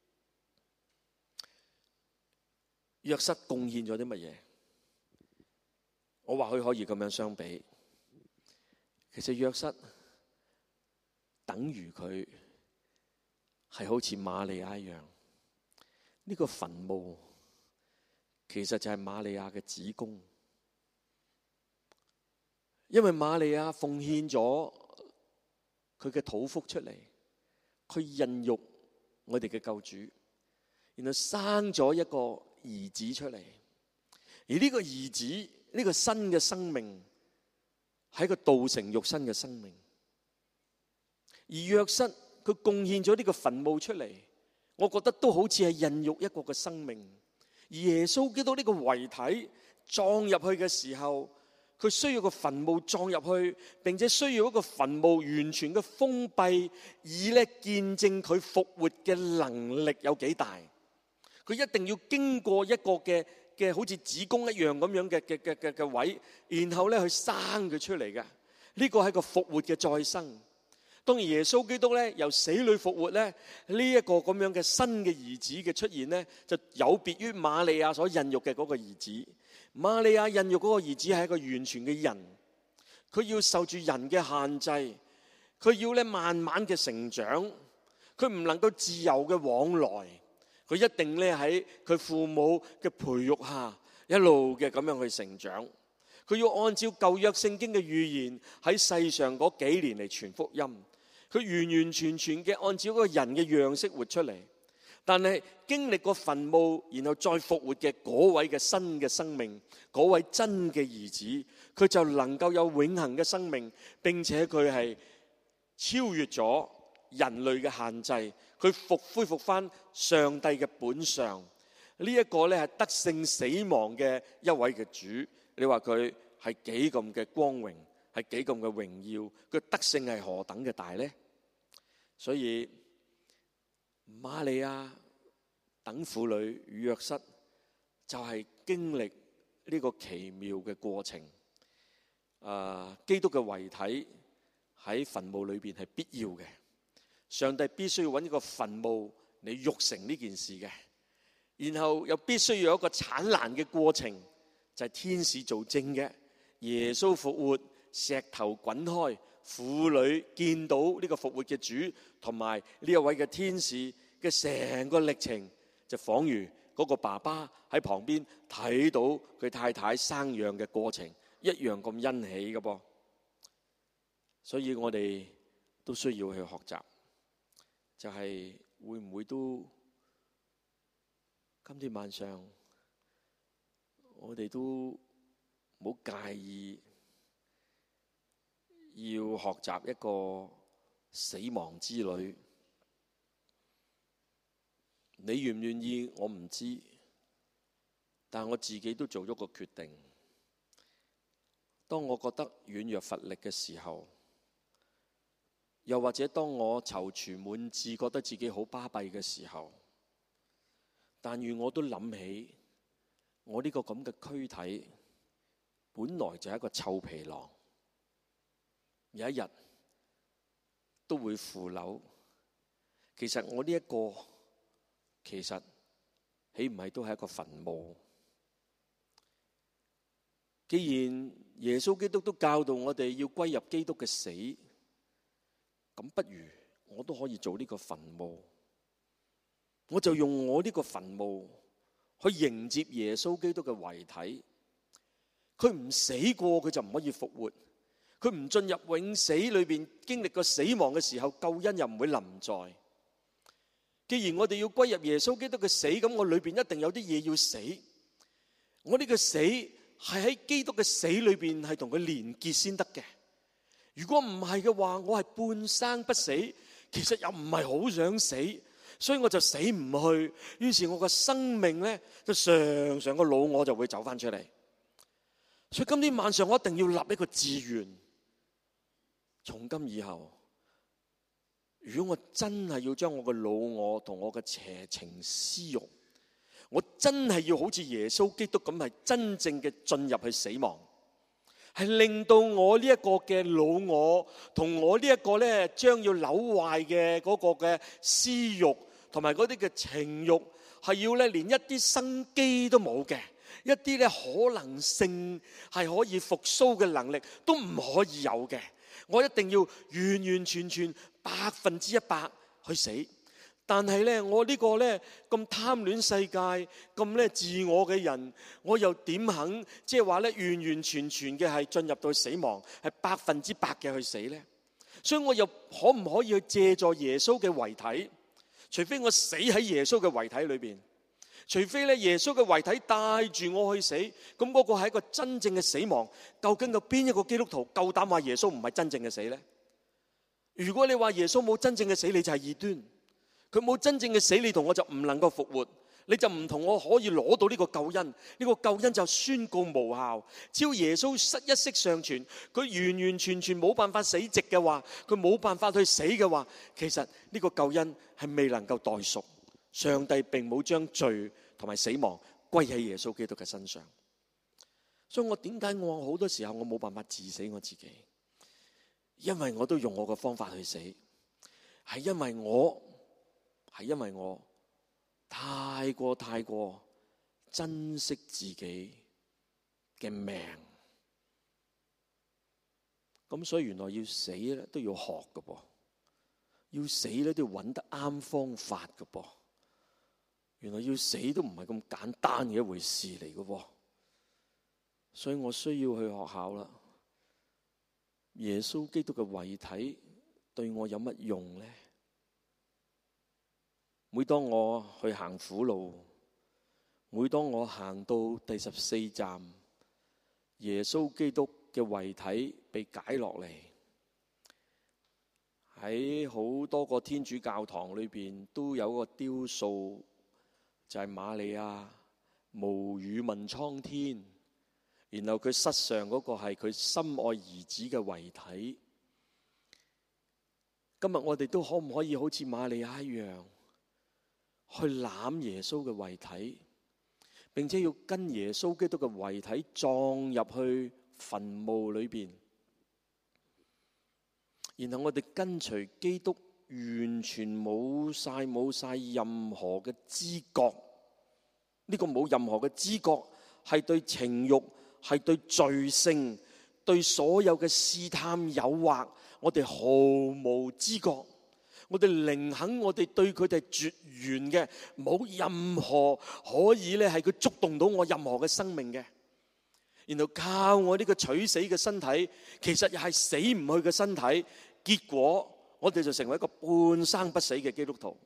約瑟貢獻咗啲乜嘢？我或許可以咁樣相比，其實約瑟等於佢係好似瑪利亞一樣，呢個墳墓其實就係瑪利亞嘅子宮，因為瑪利亞奉獻咗佢嘅肚腹出嚟，佢孕育我哋嘅救主，然後生咗一個兒子出嚟，而呢個兒子呢個新嘅生命係一個道成肉身嘅生命，而約瑟佢貢獻咗呢個墳墓出嚟，我覺得都好似係孕育一個嘅生命。而耶穌基督呢個遺體葬入去嘅時候，佢需要個墳墓葬入去，並且需要一個墳墓完全嘅封閉，以咧見證佢復活嘅能力有幾大。佢一定要經過一個嘅嘅好似子宮一樣咁樣嘅嘅嘅嘅嘅位，然後咧去生佢出嚟嘅。呢個係個復活嘅再生。當然耶穌基督咧由死裏復活咧，呢一個咁樣嘅新嘅兒子嘅出現咧，就有別於瑪利亞所孕育嘅嗰個兒子。瑪利亞孕育嗰個兒子係一個完全嘅人，佢要受住人嘅限制，佢要咧慢慢嘅成長，佢唔能夠自由嘅往來，佢一定咧喺佢父母嘅培育下一路嘅咁樣去成長。佢要按照舊約聖經嘅預言喺世上嗰幾年嚟傳福音，佢完完全全嘅按照嗰個人嘅樣式活出嚟。但係經歷過墳墓，然後再復活嘅嗰位嘅新嘅生命，嗰位真嘅兒子，佢就能夠有永恆嘅生命，並且佢係超越咗人類嘅限制，佢復恢復翻上帝嘅本相。呢、這、一個咧係得勝死亡嘅一位嘅主。你話佢係幾咁嘅光榮，係幾咁嘅榮耀，佢得勝係何等嘅大呢？所以瑪利亞等婦女與約瑟就係經歷呢個奇妙嘅過程。啊，基督嘅遺體喺墳墓裏邊係必要嘅，上帝必須要揾一個墳墓嚟育成呢件事嘅，然後又必須要有一個產難嘅過程，就係天使做證嘅，耶穌復活，石頭滾開，婦女見到呢個復活嘅主，同埋呢一位嘅天使嘅成個歷程，就仿如嗰個爸爸喺旁邊睇到佢太太生養嘅過程一樣咁欣喜嘅噃。所以我哋都需要去學習，就係會唔會都今天晚上我哋都唔好介意要學習一個死亡之旅。你願唔願意我唔知，但我自己都做咗個決定。當我覺得軟弱乏力嘅時候，又或者當我躊躇滿志，覺得自己好巴閉嘅時候，但願我都諗起我呢個咁嘅軀體本來就係一個臭皮囊，有一日都會腐朽。其實我呢一個其實豈唔係都係一個墳墓？既然耶穌基督都教導我哋要歸入基督嘅死，咁不如我都可以做呢個墳墓。我就用我呢個墳墓去迎接耶穌基督嘅遺體。佢唔死過，佢就唔可以復活。佢唔進入永死裏邊經歷過死亡嘅時候，救恩又唔會臨在。既然我哋要歸入耶穌基督嘅死，咁我裏邊一定有啲嘢要死。我呢個死係喺基督嘅死裏邊係同佢連結先得嘅。如果唔係嘅話，我係半生不死，其實又唔係好想死，所以我就死唔去。於是我個生命咧，就常常個老我就會走翻出嚟。所以今天晚上我一定要立一個志願，從今以後，如果我真係要將我嘅老我同我嘅邪情私欲，我真係要好似耶穌基督咁，係真正嘅進入去死亡，係令到我呢一個嘅老我同我呢一個咧將要朽壞嘅嗰個嘅私欲同埋嗰啲嘅情欲，係要咧連一啲生機都冇嘅，一啲咧可能性係可以復甦嘅能力都唔可以有嘅。我一定要完完全全百分之一百去死。但係咧，我呢個咧咁貪戀世界、咁咧自我嘅人，我又點肯即係話咧完完全全嘅係進入到死亡，係百分之百嘅去死咧？所以我又可唔可以去借助耶穌嘅遺體？除非我死喺耶穌嘅遺體裏邊，除非咧耶穌嘅遺體帶住我去死，咁嗰個係一個真正嘅死亡。究竟有邊一個基督徒夠膽話耶穌唔係真正嘅死咧？ 如果你話耶穌冇真正嘅死，你就係異端。佢冇真正嘅死，你同我就唔能夠復活，你就唔同我可以攞到呢個救恩。呢個救恩就宣告無效。只要耶穌一息尚存，佢完完全全冇辦法死寂嘅話，佢冇辦法去死嘅話，其實呢個救恩係未能夠代贖。上帝並冇將罪同埋死亡歸喺耶穌基督嘅身上。所以我點解我好多時候我冇辦法治死我自己？因為我都用我嘅方法去死，係因為我係因為我太過太過珍惜自己嘅命。咁所以原來要死咧都要學㗎噃，要死咧都要揾得啱方法㗎噃。原來要死都唔係咁簡單嘅一回事嚟㗎喎。所以我需要去學校啦。耶穌基督嘅遺體對我有乜用呢？每當我去行苦路，每當我行到第十四站，耶穌基督嘅遺體被解落嚟，喺好多個天主教堂裏邊都有個雕塑，就係瑪利亞無語問蒼天。然後佢膝上嗰個係佢心愛兒子嘅遺體。今日我哋都可唔可以好似瑪利亞一樣，去攬耶穌嘅遺體，並且要跟耶穌基督嘅遺體葬入去墳墓裏邊，然後我哋跟隨基督，完全冇晒冇晒任何嘅知覺。呢個冇任何嘅知覺係對情慾，係對罪性，對所有嘅試探誘惑，我哋毫無知覺。我哋寧肯我哋對佢哋絕緣嘅，冇任何可以咧係佢觸動到我任何嘅生命嘅。然後靠我呢個取死嘅身體，其實又係死唔去嘅身體，結果我哋就成為一個半生不死嘅基督徒。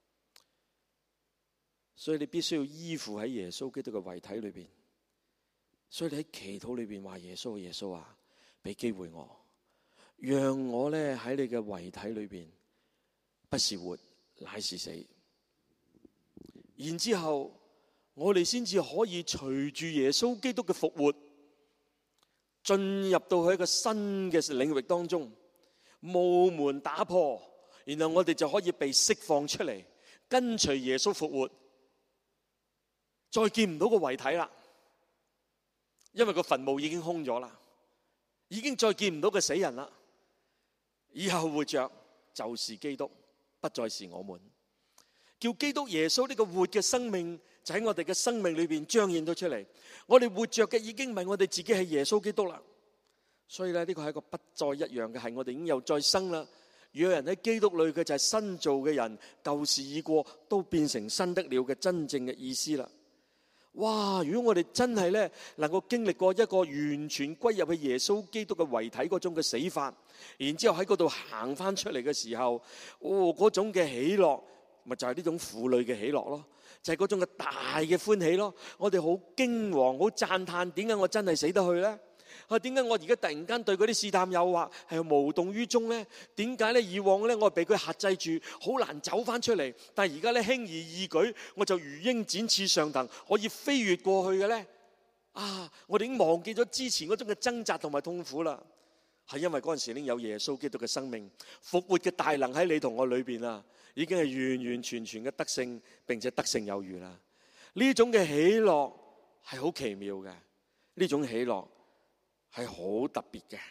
所以你必須要依附喺耶穌基督嘅遺體裏邊。所以你喺祈禱裏邊話耶穌，耶穌啊，俾機會我，讓我咧喺你嘅遺體裏邊，不是活，乃是死。然之後我哋先至可以隨住耶穌基督嘅復活，進入到去一個新嘅領域當中，霧門打破，然後我哋就可以被釋放出嚟，跟隨耶穌復活，再見唔到個遺體啦。因為個墳墓已經空咗啦，已經再見唔到個死人啦。以後活着就是基督，不再是我們。叫基督耶穌呢個活嘅生命就喺我哋嘅生命裏邊彰顯咗出嚟。我哋活着嘅已經唔係我哋自己，係耶穌基督啦。所以咧呢個係一個不再一樣嘅，係我哋已經有再生啦。如果人喺基督裏，佢就係新造嘅人，舊事已過，都變成新的了嘅真正嘅意思啦。哇！如果我哋真係咧能夠經歷過一個完全歸入去耶穌基督嘅遺體嗰種嘅死法，然之後喺嗰度行翻出嚟嘅時候，哦，嗰種嘅喜樂，咪就係呢種婦女嘅喜樂咯，就係嗰種嘅大嘅歡喜咯。我哋好驚惶，好讚嘆，點解我真係死得去咧？啊，點解我而家突然間對嗰啲試探誘惑係無動於衷咧？點解咧？以往咧我係俾佢轄制住，好難走翻出嚟。但係而家咧輕而易舉，我就如鷹展翅上騰，可以飛越過去嘅咧。啊！我哋已經忘記咗之前嗰種嘅掙扎同埋痛苦啦。係因為嗰陣時已經有耶穌基督嘅生命復活嘅大能喺你同我裏邊啦，已經係完完全全嘅得勝，並且得勝有餘啦。呢種嘅喜樂係好奇妙嘅，呢種喜樂係好特別嘅。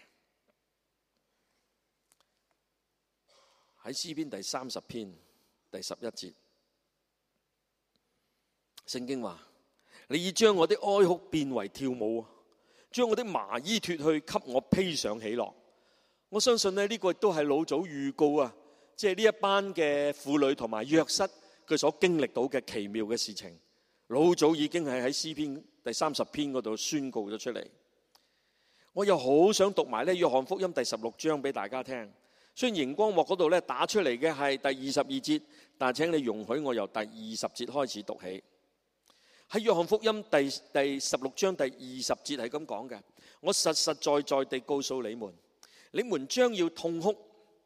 喺詩篇第三十篇第十一節，聖經話：你已將我的哀哭變為跳舞，將我的麻衣脫去，給我披上喜樂。我相信呢呢個亦都係老早預告啊，即係呢一班嘅婦女同埋約瑟佢所經歷到嘅奇妙嘅事情，老早已經係喺詩篇第三十篇嗰度宣告咗出嚟。我又好想讀埋咧約翰福音第十六章俾大家聽。雖然熒光幕嗰度咧打出嚟嘅係第二十二節，但係請你容許我由第二十節開始讀起。喺約翰福音第第十六章第二十節係咁講嘅：我實實在在地告訴你們，你們將要痛哭、哀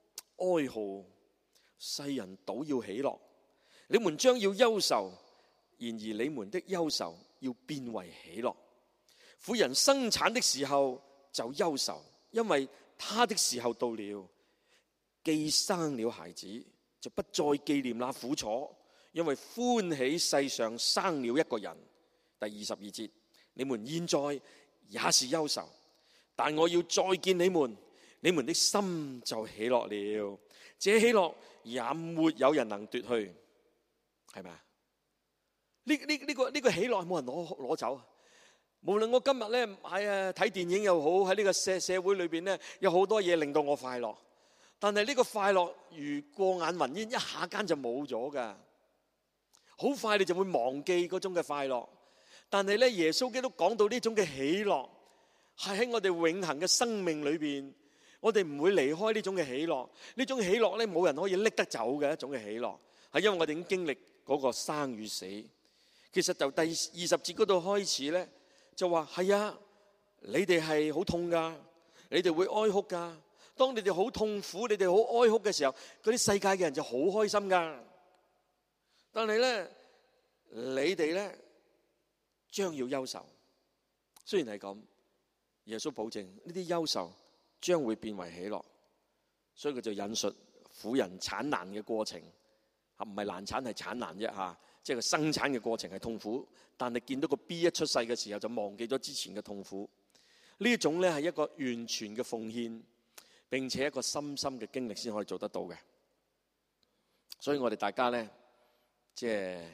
哀號，世人倒要喜樂。你們將要憂愁，然而你們的憂愁要變為喜樂。婦人生產的時候就憂愁，因為她的時候到了。既生了孩子，就不再紀念那苦楚，因為歡喜世上生了一個人。第二十二節，你們現在也是憂愁，但我要再見你們，你們的心就喜樂了。這喜樂也沒有人能奪去，係咪啊？呢呢呢個呢個喜樂冇人攞攞走。無論我今日咧喺啊睇電影又好，喺呢個社社會裏邊咧，有好多嘢令到我快樂。但係呢個快樂如過眼雲煙，一下間就冇咗噶。好快你就會忘記嗰種嘅快樂。但係咧，耶穌基督講到呢種嘅喜樂，係喺我哋永恆嘅生命裏邊，我哋唔會離開呢種嘅喜樂。呢種喜樂咧，冇人可以拎得走嘅一種嘅喜樂，係因為我哋已經經歷嗰個生與死。其實就第二十節嗰度開始咧，就話係啊，你哋係好痛噶，你哋會哀哭噶。當你哋好痛苦，你哋好哀哭嘅時候，嗰啲世界嘅人就好開心噶。但係咧，你哋咧將要憂愁。雖然係咁，耶穌保證呢啲憂愁將會變為喜樂。所以佢就引述婦人產難嘅過程，唔係難產，係產難啫吓。即係個生產嘅過程係痛苦，但係見到個 B 一出世嘅時候就忘記咗之前嘅痛苦。呢一種咧係一個完全嘅奉獻，並且一個深深嘅經歷先可以做得到嘅。所以我哋大家咧，即係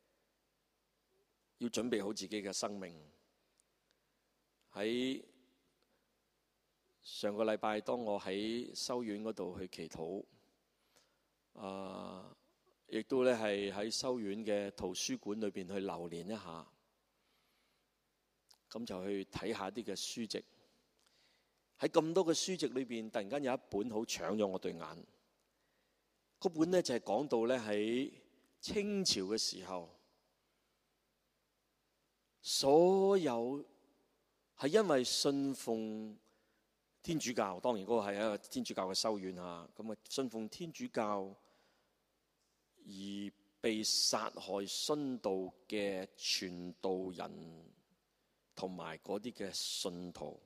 要準備好自己嘅生命。喺上個禮拜，當我喺修院嗰度去祈禱，啊，亦都咧係喺修院嘅圖書館裏邊去流連一下，咁就去睇下啲嘅書籍。喺咁多嘅書籍裏邊，突然間有一本好搶咗我對眼。嗰本咧就係講到咧喺清朝嘅時候，所有係因為信奉天主教，當然嗰個係一個天主教嘅修院啊，咁啊信奉天主教而被殺害殉道嘅傳道人同埋嗰啲嘅信徒，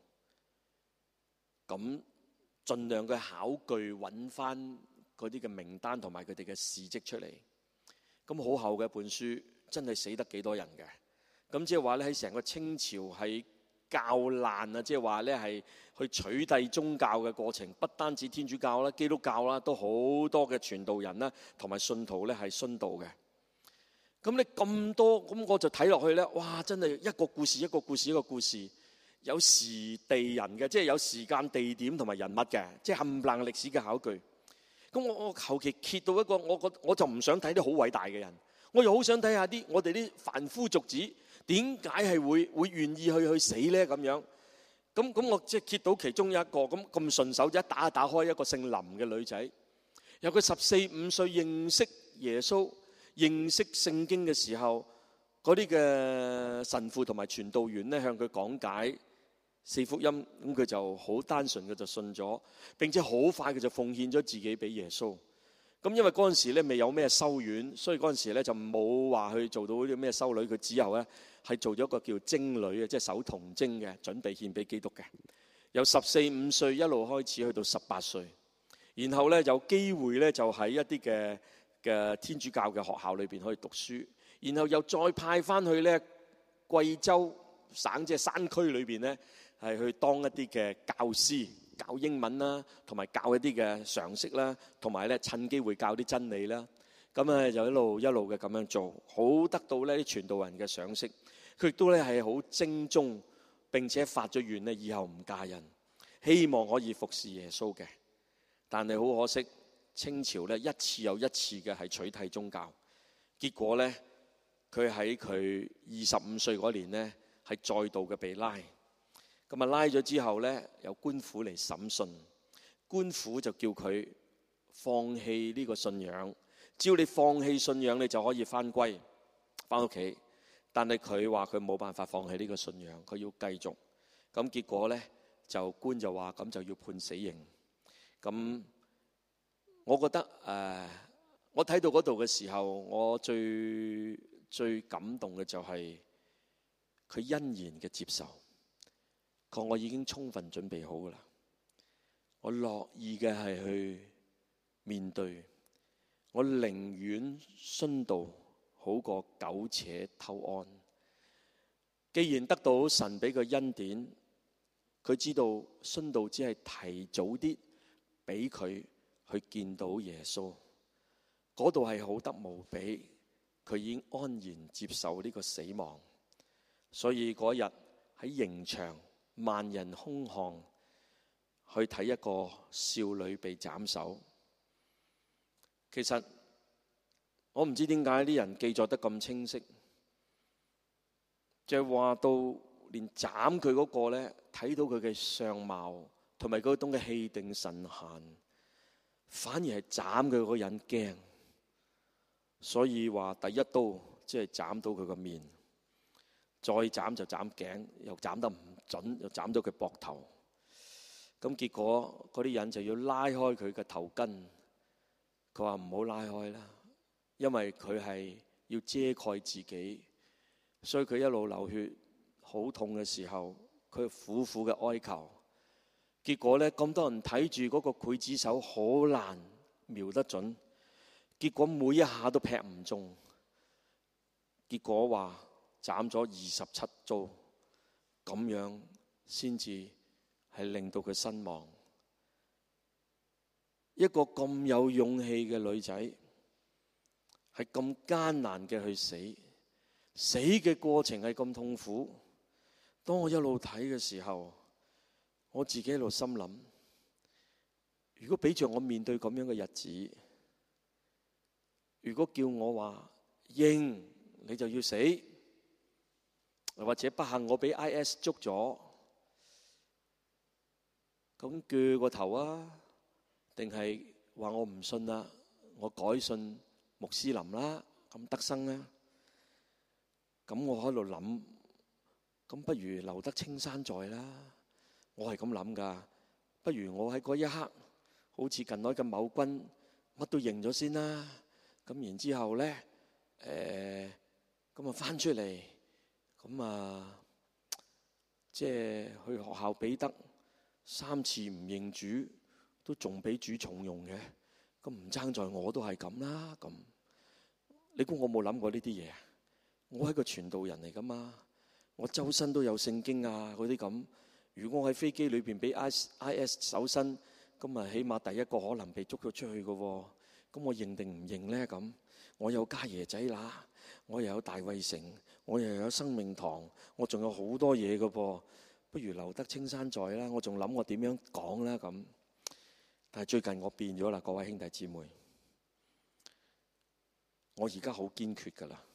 咁盡量嘅考據揾翻嗰啲嘅名單同埋佢哋嘅事蹟出嚟。咁好厚嘅一本書，真係死得幾多人嘅。咁即係話咧喺成個清朝係教難啊，即係話咧係去取締宗教嘅過程，不單止天主教啦、基督教啦，都好多嘅傳道人啦同埋信徒咧係殉道嘅。咁你咁多，咁我就睇落去咧，哇！真係一個故事一個故事一個故事，有時地人嘅，即係有時間地點同埋人物嘅，即係冚唪唥歷史嘅考據。咁我我求其揭到一個，我覺我就唔想睇啲好偉大嘅人，我又好想睇下啲我哋啲凡夫俗子點解係會會願意去去死咧咁樣。咁咁我即係揭到其中有一個，咁咁順手就一打一打開一個姓林嘅女仔，由佢十四五歲認識耶穌、認識聖經嘅時候，嗰啲嘅神父同埋傳道員咧向佢講解四福音，咁佢就好單純嘅就信咗，並且好快佢就奉獻咗自己俾耶穌。咁因為嗰陣時咧未有咩修院，所以嗰陣時咧就冇話去做到啲咩修女，佢之後咧係做咗一個叫貞女嘅，即係守童貞嘅，準備獻俾基督嘅。由十四五歲一路開始去到十八歲，然後咧有機會咧就喺一啲嘅嘅天主教嘅學校裏邊可以讀書，然後又再派翻去咧貴州省即係山區裏邊咧。係去當一啲嘅教師，教英文啦，同埋教一啲嘅常識啦，同埋咧趁機會教啲真理啦。咁啊就一路一路嘅咁樣做，好得到呢啲傳道人嘅賞識。佢亦都咧係好精忠，並且發咗願咧以後唔嫁人，希望可以服侍耶穌嘅。但係好可惜，清朝咧一次又一次嘅係取締宗教，結果咧佢喺佢二十五歲嗰年咧係再度嘅被拉。咁啊拉咗之後咧，由官府嚟審訊，官府就叫佢放棄呢個信仰。只要你放棄信仰，你就可以翻歸翻屋企。但係佢話佢冇辦法放棄呢個信仰，佢要繼續。咁結果咧，就官就話咁就要判死刑。咁我覺得誒、呃，我睇到嗰度嘅時候，我最最感動嘅就係佢欣然嘅接受，佢話我已經充分準備好㗎喇，我樂意嘅係去面對，我寧願殉道好過苟且偷安。既然得到神俾佢恩典，佢知道殉道只係提早啲俾佢去見到耶穌，嗰度係好得無比，佢已經安然接受呢個死亡。所以嗰日喺刑場萬人空巷去睇一個少女被斬首。其實我唔知點解啲人記載得咁清晰，就係話到連斬佢嗰個咧，睇到佢嘅相貌同埋嗰種嘅氣定神閒，反而係斬佢嗰個人驚，所以話第一刀即係斬到佢個面，再斬就斬頸，又斬得唔準，又斬到佢膊頭。咁結果嗰啲人就要拉開佢嘅頭巾，佢話唔好拉開啦，因為佢係要遮蓋自己，所以佢一路流血，好痛嘅時候，佢苦苦嘅哀求。結果咧，咁多人睇住嗰個劊子手好難瞄得準，結果每一下都劈唔中，結果話斬咗二十七刀，咁樣先至係令到佢身亡。一個咁有勇氣嘅女仔，係咁艱難嘅去死，死嘅過程係咁痛苦。當我一路睇嘅時候，我自己一路心諗，如果俾着我面對咁樣嘅日子，如果叫我話應你就要死，或者不幸我俾 I S 捉咗，咁鋸個頭啊，定係話我唔信啦，我改信穆斯林啦，咁得生啦。咁我喺度諗，咁不如留得青山在啦。我係咁諗噶，不如我喺嗰一刻，好似近來嘅某君，乜都認咗先啦。咁然之後咧，誒，咁啊翻出嚟，咁啊，即係去學校彼得三次唔認主，都仲俾主重用嘅。咁唔爭在我都係咁啦。咁你估我冇諗過呢啲嘢？我係個傳道人嚟噶嘛，我周身都有聖經啊嗰啲咁。如果我喺飛機裏邊俾 I S 搜身，咁啊起碼第一個可能被捉咗出去嘅喎。咁我認定唔認咧？咁我有家爺仔乸，我又有大衛城，我又有生命堂，我仲有好多嘢嘅噃。不如留得青山在啦。我仲諗我點樣講啦咁。但係最近我變咗啦，各位兄弟姊妹，我而家好堅決噶啦。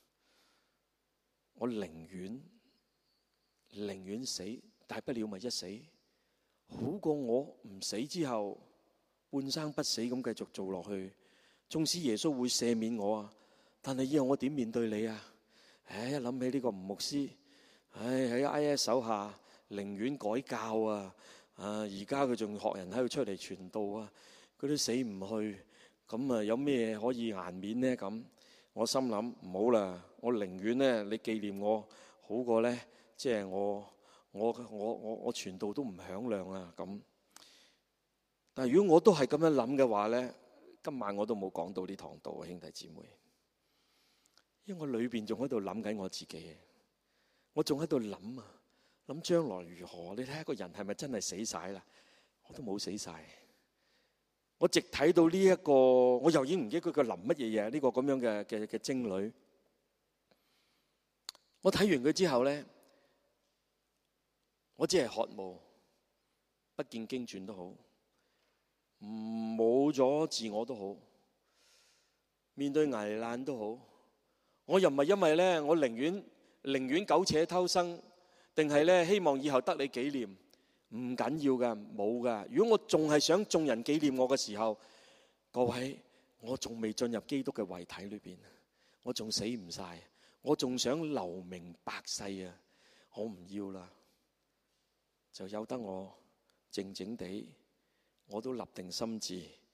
我寧願寧願死，大不了咪一死，好過我唔死之後半生不死咁繼續做落去。縱使耶穌會赦免我啊，但係以後我點面對你啊？唉，一諗起呢個吳牧師，唉喺 I S 手下寧願改教啊，啊而家佢仲學人喺度出嚟傳道啊，佢都死唔去，咁啊有咩可以顏面呢？咁我心諗唔好啦，我寧願咧你紀念我好過咧，即係我我我我我傳道都唔響亮啊咁。但係如果我都係咁樣諗嘅話咧，今晚我都冇講到呢堂道啊，兄弟姊妹，因為我裏邊仲喺度諗緊我自己，我仲喺度諗啊，諗將來如何？你睇下個人係咪真係死晒啦？我都冇死晒，我直睇到呢一個，我又已經唔記得佢個臨乜嘢嘢，呢個咁樣嘅嘅嘅精女。我睇完佢之後咧，我只係渴慕，不見經傳都好，冇咗自我都好，面對危難都好，我又唔係因為咧，我寧願寧願苟且偷生，定係咧希望以後得你紀念，唔緊要噶，冇噶。如果我仲係想眾人紀念我嘅時候，各位，我仲未進入基督嘅遺體裏邊，我仲死唔晒，我仲想留名百世啊！我唔要啦，就由得我靜靜地，我都立定心志，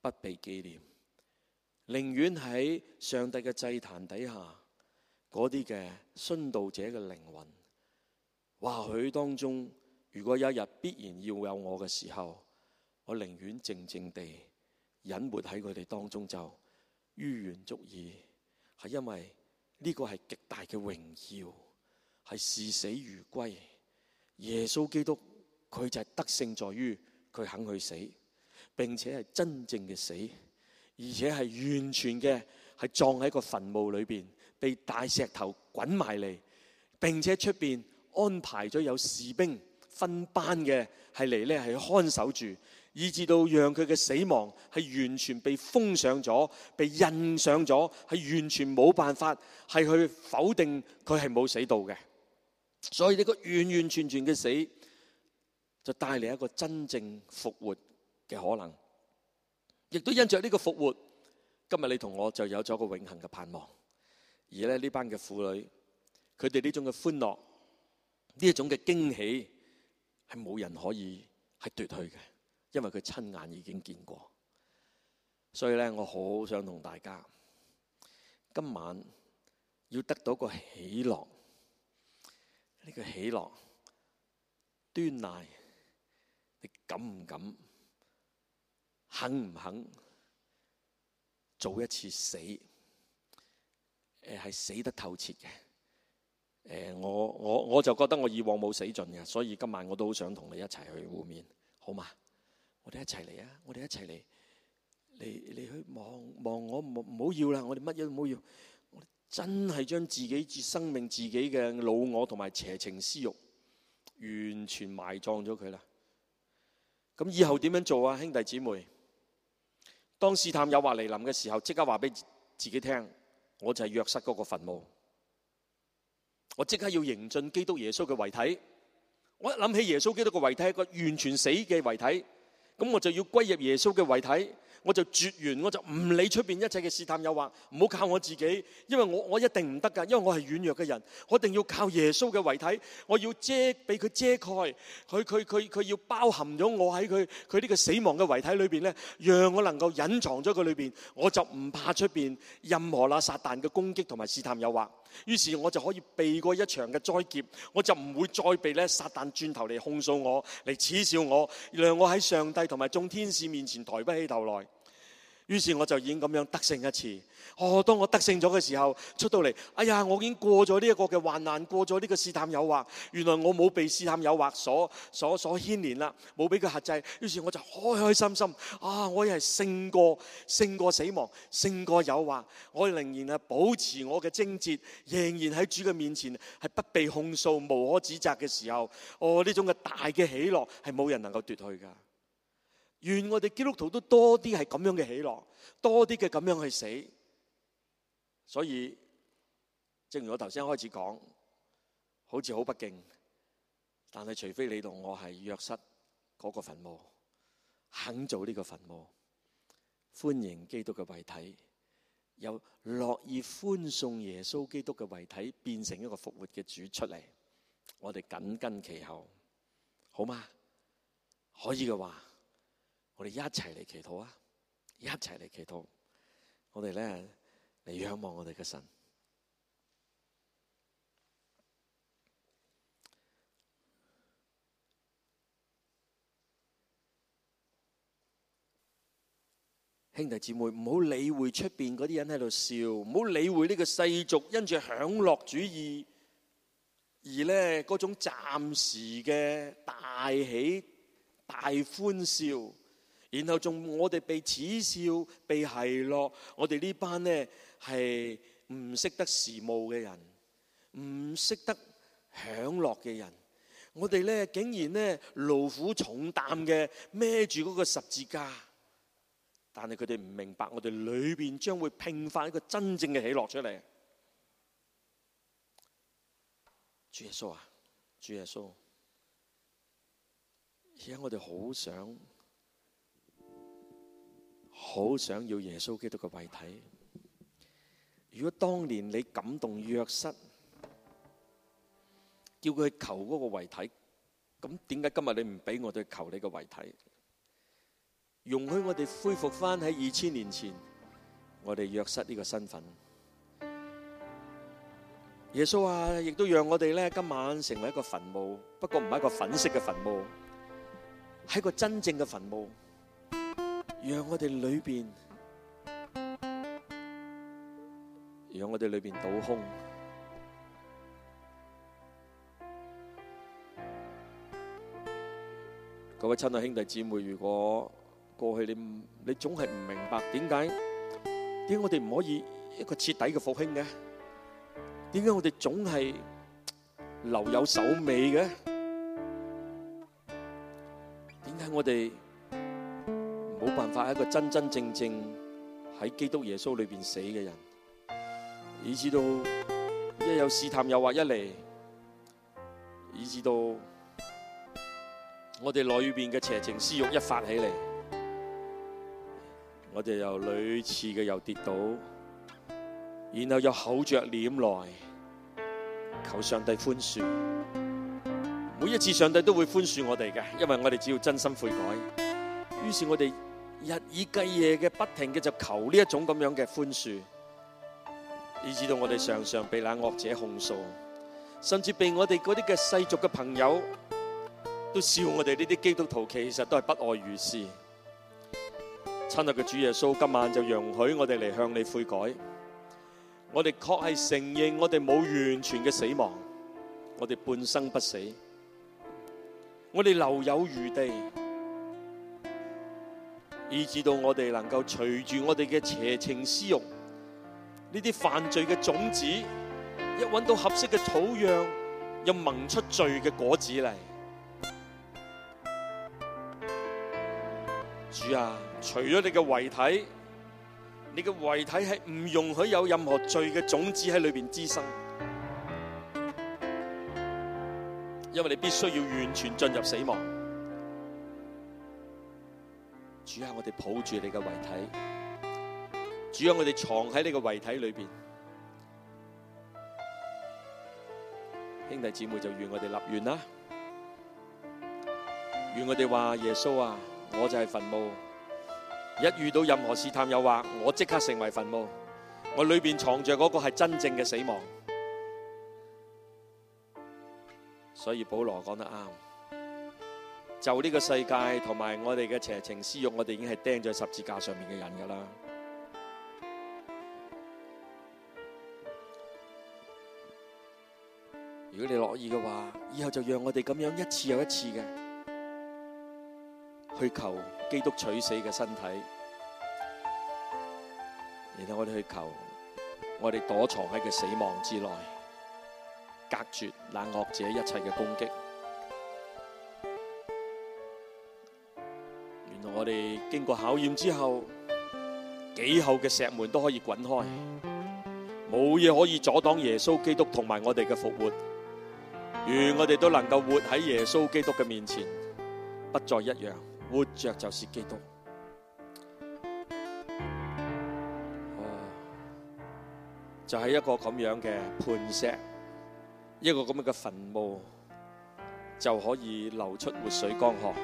不被紀念，寧願喺上帝嘅祭壇底下嗰啲嘅殉道者嘅靈魂，或許當中如果有一日必然要有我嘅時候，我寧願靜靜地隱沒喺佢哋當中就於願足矣。係因為呢個係極大嘅榮耀，係視死如歸。耶穌基督佢就係得勝在於佢肯去死，並且係真正嘅死，而且係完全嘅係葬喺個墳墓裏邊，被大石頭滾埋嚟，並且出邊安排咗有士兵分班嘅係嚟咧係看守住，以至到讓佢嘅死亡係完全被封上咗，被印上咗，係完全冇辦法係去否定佢係冇死到嘅。所以呢個完完全全嘅死就帶嚟一個真正復活嘅可能，亦都因着呢個復活，今日你同我就有咗個永恆嘅盼望。而咧呢班嘅婦女，佢哋呢種嘅歡樂，呢一種嘅驚喜，係冇人可以係奪去嘅，因為佢親眼已經見過。所以咧，我好想同大家今晚要得到個喜樂，呢個喜樂端賴你敢唔敢，肯唔肯做一次死？誒，係死得透徹嘅。誒，我我我就覺得我以往冇死盡嘅，所以今晚我都好想同你一齊去互勉，好嘛？我哋一齊嚟啊！我哋一齊嚟，嚟嚟去望望我，唔唔好要啦！我哋乜嘢都唔好要，我哋真係將自己自生命、自己嘅老我同埋邪情私欲，完全埋葬咗佢啦。咁以後點樣做啊，兄弟姊妹？當試探誘惑嚟臨嘅時候，即刻話俾自己聽，我就係約瑟嗰個墳墓。我即刻要迎進基督耶穌嘅遺體。我一諗起耶穌基督嘅遺體係一個完全死嘅遺體，咁我就要歸入耶穌嘅遺體，我就絕緣，我就唔理出邊一切嘅試探誘惑，唔好靠我自己，因為我我一定唔得㗎，因為我係軟弱嘅人，我一定要靠耶穌嘅遺體，我要遮俾佢遮蓋，佢佢佢佢要包含咗我喺佢佢呢個死亡嘅遺體裏邊咧，讓我能夠隱藏咗佢裏邊，我就唔怕出邊任何啦撒旦嘅攻擊同埋試探誘惑。於是我就可以避過一場嘅災劫，我就唔會再被咧撒旦轉頭嚟控訴我，嚟恥笑我，讓我喺上帝同埋眾天使面前抬不起頭來。於是我就已經咁樣得勝一次。哦，當我得勝咗嘅時候，出到嚟，哎呀，我已經過咗呢一個嘅患難，過咗呢個試探誘惑。原來我冇被試探誘惑所所所牽連啦，冇俾佢轄制。於是我就開開心心，啊，我係勝過勝過死亡，勝過誘惑。我仍然係保持我嘅貞潔，仍然喺主嘅面前係不被控訴、無可指責嘅時候。哦，呢種嘅大嘅喜樂係冇人能夠奪去噶。願我哋基督徒都多啲係咁樣嘅喜樂，多啲嘅咁樣去死。所以，正如我頭先開始講，好似好不敬，但係除非你同我係約瑟嗰個墳墓，肯做呢個墳墓，歡迎基督嘅遺體，又樂意歡送耶穌基督嘅遺體變成一個復活嘅主出嚟，我哋緊跟其後，好嗎？可以嘅話，我哋一齊嚟祈禱啊！一齊嚟祈禱，我哋咧嚟仰望我哋嘅神。兄弟姊妹，唔好理會出邊嗰啲人喺度笑，唔好理會呢個世俗因住享樂主義而咧嗰種暫時嘅大喜大歡笑。然後仲我哋被恥笑、被奚落，我哋呢班呢係唔識得時務嘅人，唔識得享樂嘅人，我哋呢竟然呢勞苦重擔嘅孭住嗰個十字架，但係佢哋唔明白，我哋裏邊將會迸發一個真正嘅喜樂出嚟。主耶穌啊，主耶穌，而家我哋好想。好想要耶穌基督嘅遺體。如果當年你感動約瑟，叫佢求嗰個遺體，咁點解今日你唔俾我哋求你個遺體？ 容許我哋恢復翻喺二千年前我哋約瑟呢個身份。耶穌啊，亦都讓我哋咧今晚成為一個墳墓，不過唔係一個粉色嘅墳墓，係一個真正嘅墳墓，讓我哋裏邊，讓我哋裏邊倒空。各位親愛兄弟姊妹，如果過去你你總係唔明白點解點解我哋唔可以一個徹底嘅復興嘅？點解我哋總係留有手尾嘅？點解我哋冇辦法係一個真真正正喺基督耶穌裏邊死嘅人？以至到一有試探誘惑一嚟，以至到我哋裏邊嘅邪情私慾一發起嚟，我哋又屢次嘅又跌倒，然後又厚着臉來求上帝寬恕。每一次上帝都會寬恕我哋嘅，因為我哋只要真心悔改。於是我哋日以繼夜嘅不停嘅就求呢一種咁樣嘅寬恕，以至到我哋常常被那惡者控訴，甚至被我哋嗰啲嘅世俗嘅朋友都笑我哋呢啲基督徒其實都係不外如是。親愛嘅主耶穌，今晚就容許我哋嚟向你悔改。我哋確係承認我哋冇完全嘅死亡，我哋半生不死，我哋留有餘地，以至到我哋能夠隨住我哋嘅邪情私慾，呢啲犯罪嘅種子，一揾到合適嘅土壤，又萌出罪嘅果子嚟。主啊，除咗你嘅遺體，你嘅遺體係唔容許有任何罪嘅種子喺裏邊滋生，因為你必須要完全進入死亡。主啊，我哋抱住你嘅遺體，主啊，我哋藏喺你嘅遺體裏邊。兄弟姊妹就願我哋立願啦，願我哋話耶穌啊，我就係墳墓。一遇到任何試探誘惑，我即刻成為墳墓。我裏邊藏着嗰個係真正嘅死亡。所以保羅講得啱，就呢個世界同埋我哋嘅邪情私慾，我哋已經係釘咗十字架上面嘅人噶啦。如果你樂意嘅話，以後就讓我哋咁樣一次又一次嘅去求基督取死嘅身體，然後我哋去求，我哋躲藏喺佢死亡之內，隔絕那惡者一切嘅攻擊。原來我哋經過考驗之後，幾厚嘅石門都可以滾開，冇嘢可以阻擋耶穌基督同埋我哋嘅復活。願我哋都能夠活喺耶穌基督嘅面前，不再一樣。活着就是基督。哦，就係一個咁樣嘅磐石，一個咁樣嘅墳墓，就可以流出活水江河，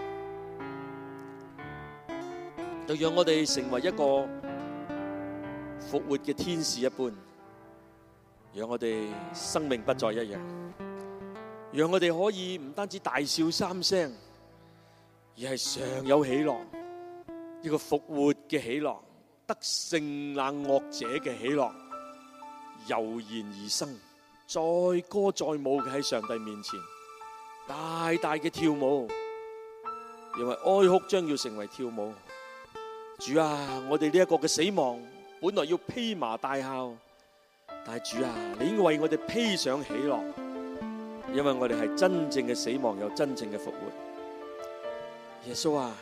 就讓我哋成為一個復活嘅天使一般，讓我哋生命不再一樣，讓我哋可以唔單止大笑三聲，而係常有喜樂，一個復活嘅喜樂，得勝那惡者嘅喜樂，油然而生，載歌載舞嘅喺上帝面前，大大嘅跳舞，因為哀哭將要成為跳舞。主啊，我哋呢一個嘅死亡本來要披麻戴孝，但係主啊，你已經為我哋披上喜樂，因為我哋係真正嘅死亡，有真正嘅復活。耶穌啊，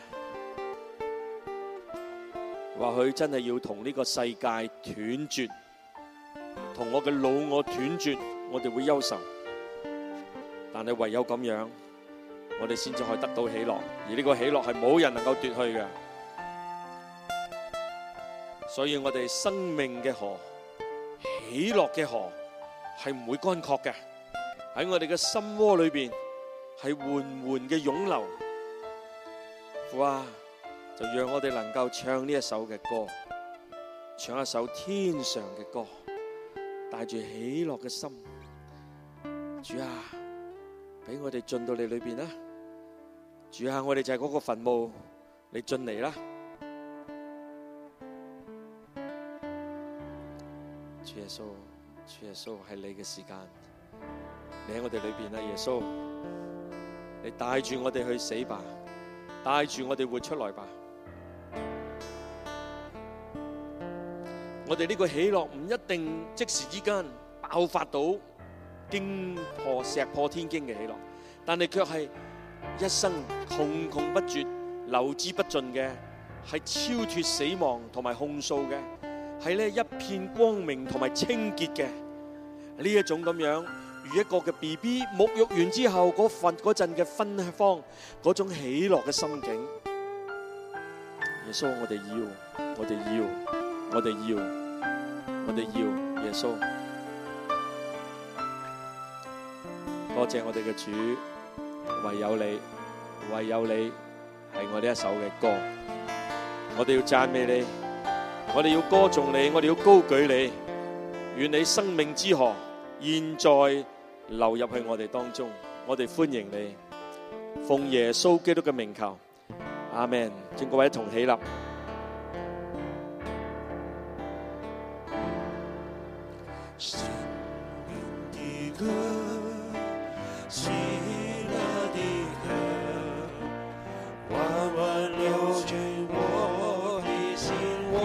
或許真係要同呢個世界斷絕，同我嘅老我斷絕，我哋會憂愁，但係唯有咁樣，我哋先至可以得到喜樂，而呢個喜樂係冇人能夠奪去嘅。所以我哋生命嘅河，喜樂嘅河係唔會乾涸嘅，喺我哋嘅心窩裏邊係緩緩嘅湧流。父啊， 就讓我哋能夠唱呢一首嘅歌，唱一首天上嘅歌，帶住喜樂嘅心。主啊，俾我哋進到你裏邊啦！主啊，我哋就係嗰個墳墓，你進嚟啦！主耶穌，主耶穌，係你嘅時間，你喺我哋裏邊啦，耶穌，你帶住我哋去死吧，帶住我哋活出來吧。我哋呢個喜樂唔一定即時之間爆發到驚破石破天驚嘅喜樂，但係卻係一生窮窮不絕、流之不盡嘅，係超脫死亡同埋控訴嘅，係咧一片光明同埋清潔嘅呢一種咁樣，如一個嘅 B B 沐浴完之後嗰份嗰陣嘅芬芳，嗰種喜樂嘅心境。耶穌，我哋要，我哋要，我哋要。我哋要耶穌，多謝我哋嘅主，唯有你，唯有你係我呢一首嘅歌，我哋要讚美你，我哋要歌頌你，我哋要高舉你，願你生命之河現在流入去我哋當中，我哋歡迎你，奉耶穌基督嘅名求，阿們。請各位一同起立。 生命的歌，喜乐的歌，缓缓流进我的心窝。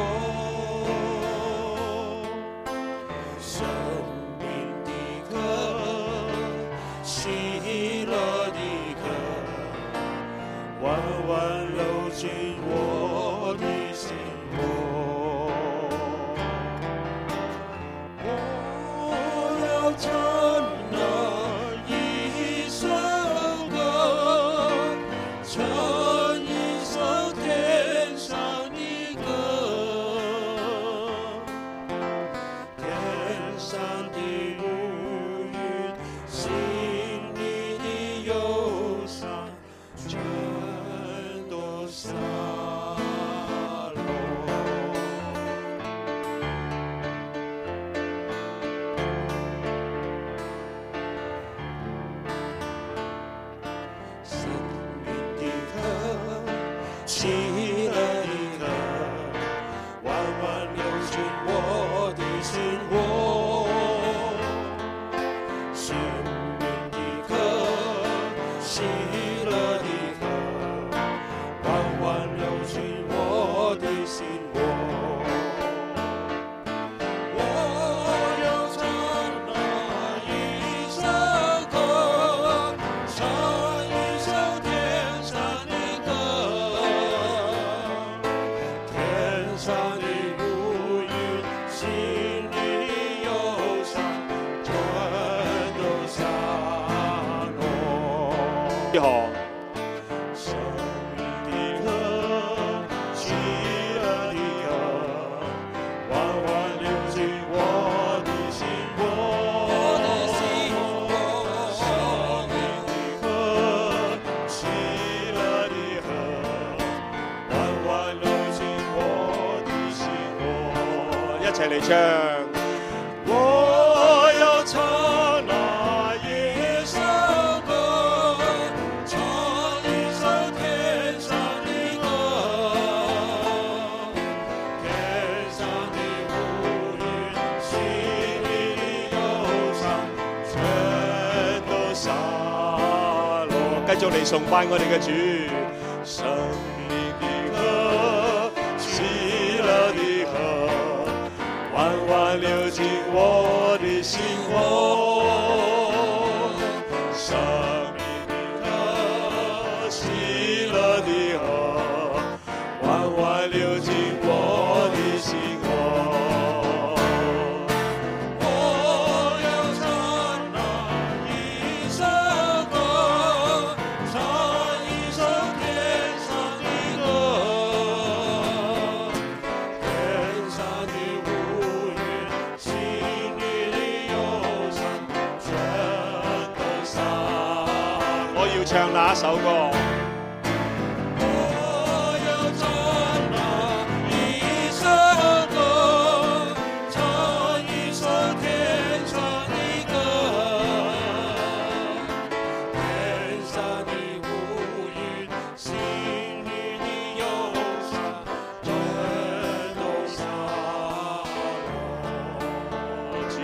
生命的歌，喜乐的歌，缓缓流进我的心窝。唱那一首歌，唱一首天上的歌，天上的乌云，心里的忧伤，全都洒落。喜乐的歌，缓缓流进我的心窝。生命的歌，喜乐的歌，缓缓流进我的心窝。我要唱那一首歌，唱一首天上的歌。天上的乌云，心里的忧伤，全都洒落。生命的歌，喜乐的歌，缓缓流进我的心窝。生命的歌，喜乐的歌，缓缓流进我的心窝。 一齊嚟唱。 我要唱那一首歌，唱一首天上的歌，天上的烏雲，心裡的憂傷，全都灑落。 繼續嚟崇拜我哋嘅主。 生命的歌，喜樂的歌，緩緩流進我的心窩。生命的歌，喜樂的歌，緩緩流進我的心窩。我要唱那一首歌，唱一首天上的歌，天上的烏雲，心裡的憂傷，全都灑落。 我要唱那一首歌。 我要唱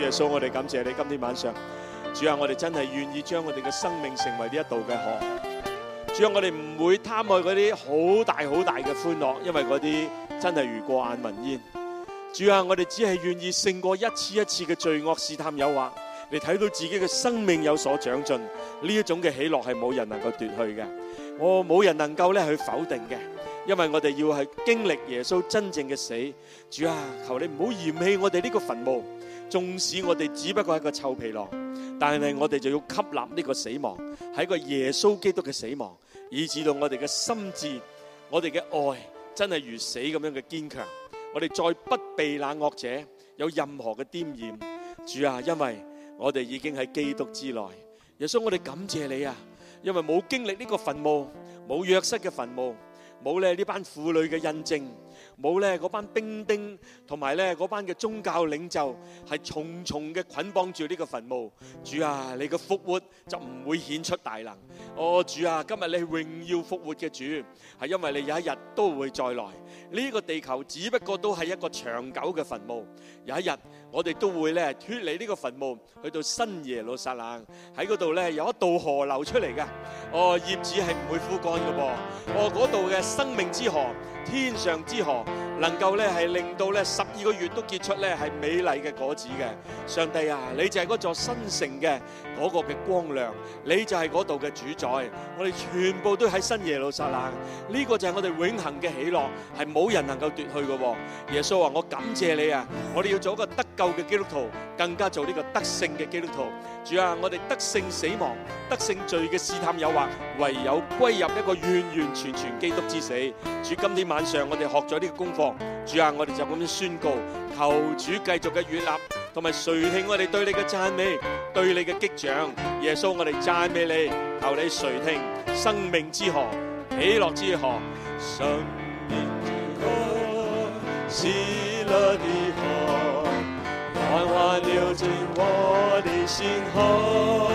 耶穌，我哋感謝你今天晚上，主啊，我哋真係願意將我哋嘅生命成為呢一道嘅河。主啊，我哋唔會貪愛嗰啲好大好大嘅歡樂，因為嗰啲真係如過眼雲煙。主啊，我哋只係願意勝過一次一次嘅罪惡試探誘惑，你睇到自己嘅生命有所長進，呢一種嘅喜樂係冇人能夠奪去嘅，我冇人能夠咧去否定嘅，因為我哋要係經歷耶穌真正嘅死。主啊，求你唔好嫌棄我哋呢個墳墓，縱使我哋只不過係一個臭皮囊，但係我哋就要吸納呢個死亡，係一個耶穌基督嘅死亡，以致到我哋嘅心智，我哋嘅愛真係如死咁樣嘅堅強，我哋再不被那惡者有任何嘅沾染。主啊，因為我哋已經喺基督之內。耶穌，我哋感謝你啊，因為冇經歷呢個墳墓，冇約瑟嘅墳墓，冇咧呢班婦女嘅印證，冇咧嗰班兵丁同埋咧嗰班嘅宗教領袖係重重嘅捆綁住呢個墳墓。主啊，你嘅復活就唔會顯出大能。哦，主啊，今日你榮耀復活嘅主，係因為你有一日都會再來。呢個地球只不過都係一個長久嘅墳墓，有一日我哋都會咧脫離呢個墳墓，去到新耶路撒冷，喺嗰度咧有一道河流出嚟嘅。哦，葉子係唔會枯乾嘅噃。哦，嗰度嘅生命之河，天上之河，能夠咧係令到咧十二個月都結出咧係美麗嘅果子嘅。上帝啊，你就係嗰座新城嘅嗰個嘅光亮，你就係嗰度嘅主宰。我哋全部都喺新耶路撒冷，呢個就係我哋永恆嘅喜樂，係冇人能夠奪去嘅。耶穌話：我感謝你啊！我哋要做一個得救嘅基督徒，更加做呢個得勝嘅基督徒。主啊，我哋得勝死亡，得勝罪嘅試探誘惑，唯有歸入一個完完全全基督之死。主，今天晚上我哋學咗呢個功課，主啊，我哋就咁樣宣告，求主繼續嘅悅納同埋垂聽我哋對你嘅讚美，對你嘅擊掌。耶穌，我哋讚美你，求你垂聽生命之河、喜樂之河、 生命之河、喜樂的河，緩緩流進我的心河。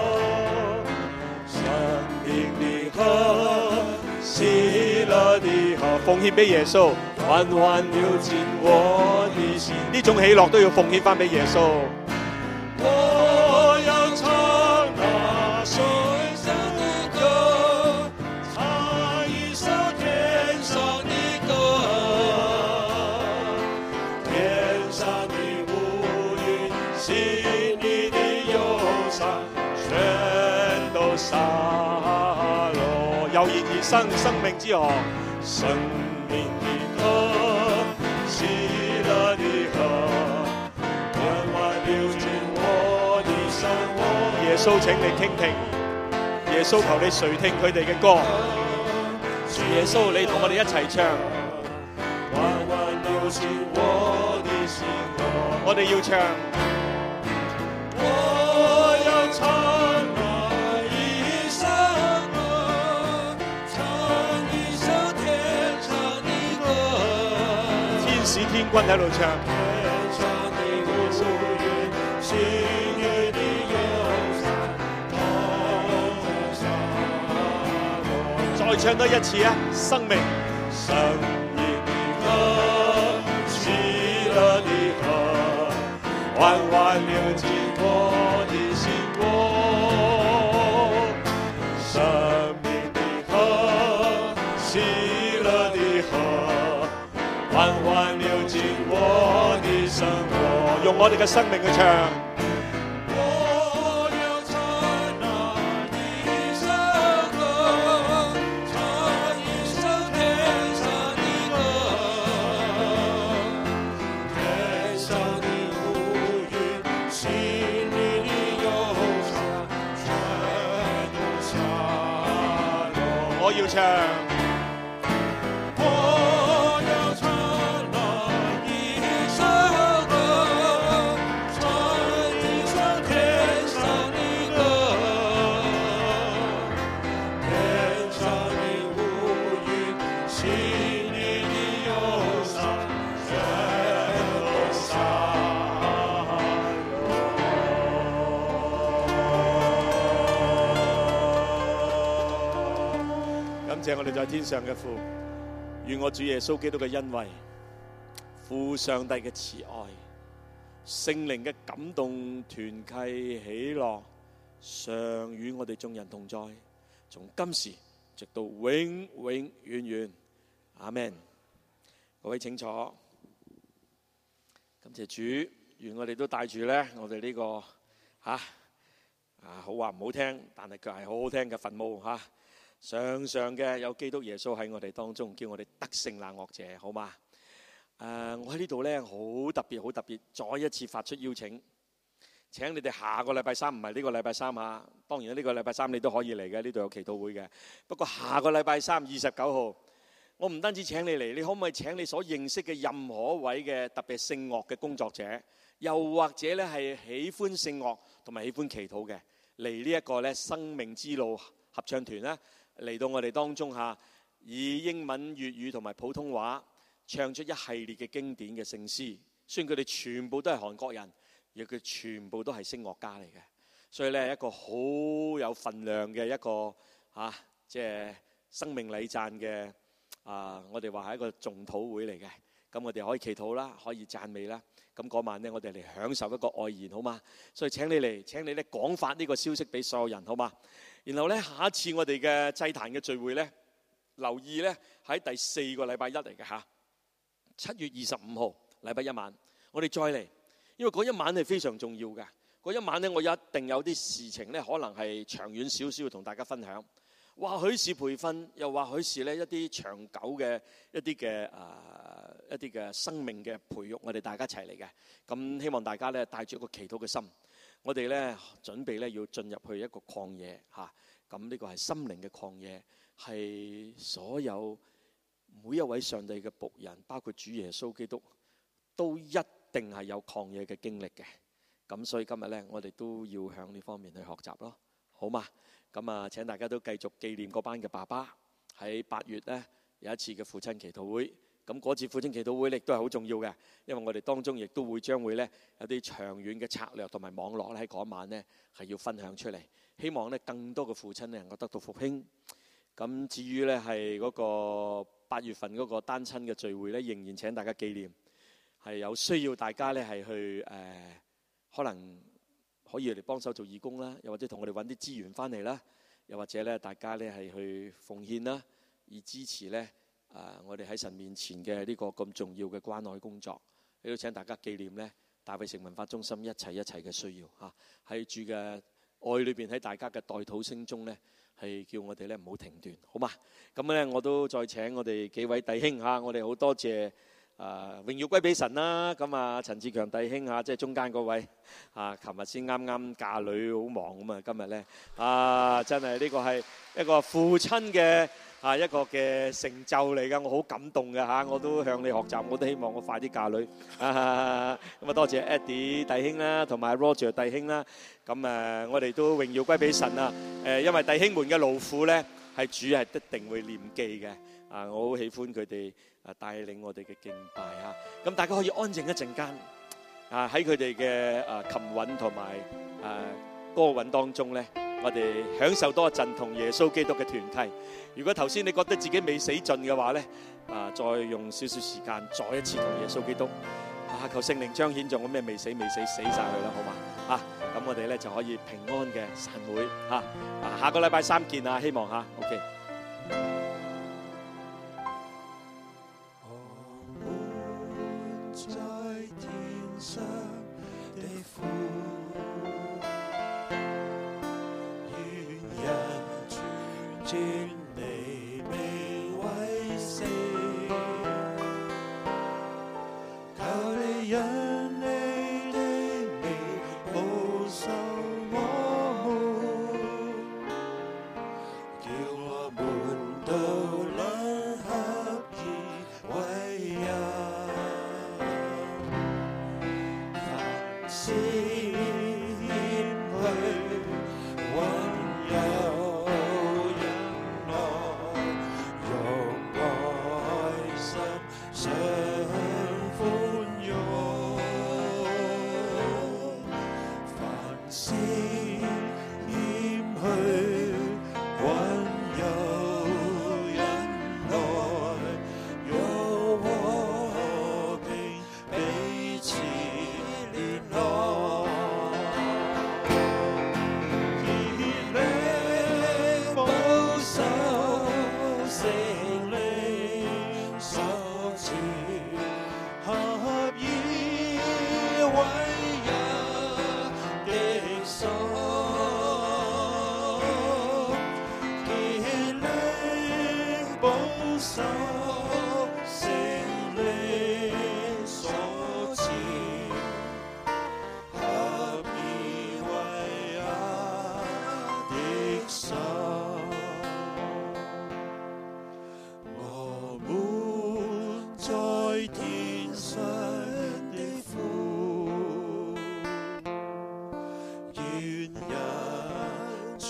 生命的河、喜樂的河， 奉獻俾耶穌， 緩緩流進我的心。 呢種喜樂都要奉獻翻俾耶穌。 我要唱那水上的歌，唱一首天上的歌，天上的烏雲，心裡的憂傷，全都灑落。 油然而生，生命之河， 生命的河，喜樂的河，緩緩流進我的生活。 耶穌請你傾聽，耶穌求你垂聽佢哋嘅歌。耶穌，你同我哋一齊唱。 緩緩流進我的心河。 我哋要唱。 我要唱那一首歌，唱一首天上的歌。 天使天君喺度唱。 天上的烏雲，心裡的憂傷，都灑落。 再唱多一次啊！生命， 生命的河，喜樂的河，緩緩流進我的心窩。生命的河，喜樂的河，緩緩流進我的生活。 用我哋嘅生命去唱。 我要唱那一首歌，唱一首天上的歌，天上的烏雲，心裡的憂傷，全都灑落。 我要唱。 我要唱那一首歌，唱一首天上的歌，天上的烏雲，心裡的憂傷，全都灑落。 感謝我哋在天上嘅父，願我主耶穌基督嘅恩惠、父上帝嘅慈愛、 聖靈嘅感動、團契、喜樂，常與我哋眾人同在，從今時直到永永遠遠。阿們。各位請坐。感謝主，願我哋都帶住咧，我哋呢個嚇啊好話唔好聽，但係佢係好好聽嘅墳墓嚇。常常嘅有基督耶穌喺我哋當中，叫我哋得勝那惡者，好嘛？誒、uh，我喺呢度咧好特別，好特別，再一次發出邀請，請你哋下個禮拜三，唔係呢個禮拜三啊。當然呢個禮拜三你都可以嚟嘅，呢度有祈禱會嘅。不過下個禮拜三二十九號，我唔單止請你嚟，你可唔可以請你所認識嘅任何一位嘅特別聖樂嘅工作者，又或者咧係喜歡聖樂同埋喜歡祈禱嘅，嚟呢一個咧生命之路合唱團咧嚟到我哋當中嚇，以英文、粵語同埋普通話唱出一系列嘅經典嘅聖詩。雖然佢哋全部都係韓國人，而佢全部都係聲樂家嚟嘅，所以咧一個好有份量嘅一個嚇，即係生命禮讚嘅啊！我哋話係一個誦禱會嚟嘅，咁我哋可以祈禱啦，可以讚美啦。咁嗰晚咧，我哋嚟享受一個愛宴，好嘛？所以請你嚟，請你咧廣發呢個消息俾所有人，好嘛？然後咧，下一次我哋嘅祭壇嘅聚會咧，留意咧喺第四個禮拜一嚟嘅嚇，七月二十五號禮拜一晚，我哋再嚟，因為嗰一晚係非常重要嘅。嗰一晚咧，我一定有啲事情咧，可能係長遠少少要同大家分享，或許是培訓，又或許是咧一啲長久嘅一啲嘅啊一啲嘅生命嘅培育，我哋大家一齊嚟嘅。咁希望大家咧帶住一個祈禱嘅心。我哋咧準備咧要進入去一個曠野嚇，咁呢個係心靈嘅曠野，係所有每一位上帝嘅僕人，包括主耶穌基督，都一定係有曠野嘅經歷嘅。咁所以今日咧，我哋都要向呢方面去學習咯，好嘛？咁啊，請大家都繼續紀念嗰班嘅爸爸喺八月咧有一次嘅父親祈禱會。咁嗰次父親祈禱會亦都係好重要嘅，因為我哋當中亦都會將會咧有啲長遠嘅策略同埋網絡咧喺嗰晚咧係要分享出嚟，希望咧更多嘅父親咧能夠得到復興。咁至於咧係嗰個八月份嗰個單親嘅聚會咧，仍然請大家紀念，係有需要大家咧係去誒、呃，可能可以嚟幫手做義工啦，又或者同我哋揾啲資源翻嚟啦，又或者咧大家咧係去奉獻啦，以支持咧。啊！我哋喺神面前嘅呢個咁重要嘅關愛工作，亦都請大家紀念咧大衛城文化中心一切一切嘅需要嚇。喺主嘅愛裏邊，喺大家嘅代禱聲中咧，係叫我哋咧唔好停斷，好嘛？咁咧我都再請我哋幾位弟兄嚇，我哋好多謝啊榮耀歸俾神啦。咁啊陳志強弟兄嚇，即係中間嗰位啊，琴日先啱啱嫁女，好忙咁啊。今日咧啊，真係呢個係一個父親嘅。啊，一個嘅成就嚟㗎，我好感動嘅嚇，我都向你學習，我都希望我快啲嫁女。啊，咁啊多謝 Eddie 弟兄啦，同埋 Roger 弟兄啦。咁誒，我哋都榮耀歸俾神啊！誒，因為弟兄們嘅勞苦咧，係主係一定會念記嘅。啊，我好喜歡佢哋啊帶領我哋嘅敬拜嚇。咁大家可以安靜一陣間。啊，喺佢哋嘅啊琴韻同埋啊歌韻當中咧。我哋享受多一陣同耶穌基督嘅團契。如果頭先你覺得自己未死盡嘅話咧，啊，再用少少時間，再一次同耶穌基督啊，求聖靈彰顯咗我咩未死未死死晒佢啦，好嘛？啊，咁我哋咧就可以平安嘅散會嚇。啊，下個禮拜三見啊，希望嚇 ，OK。 尊你名為聖，求你讓你的名保守我們，叫我們都能合而為一，凡事謙虛溫柔。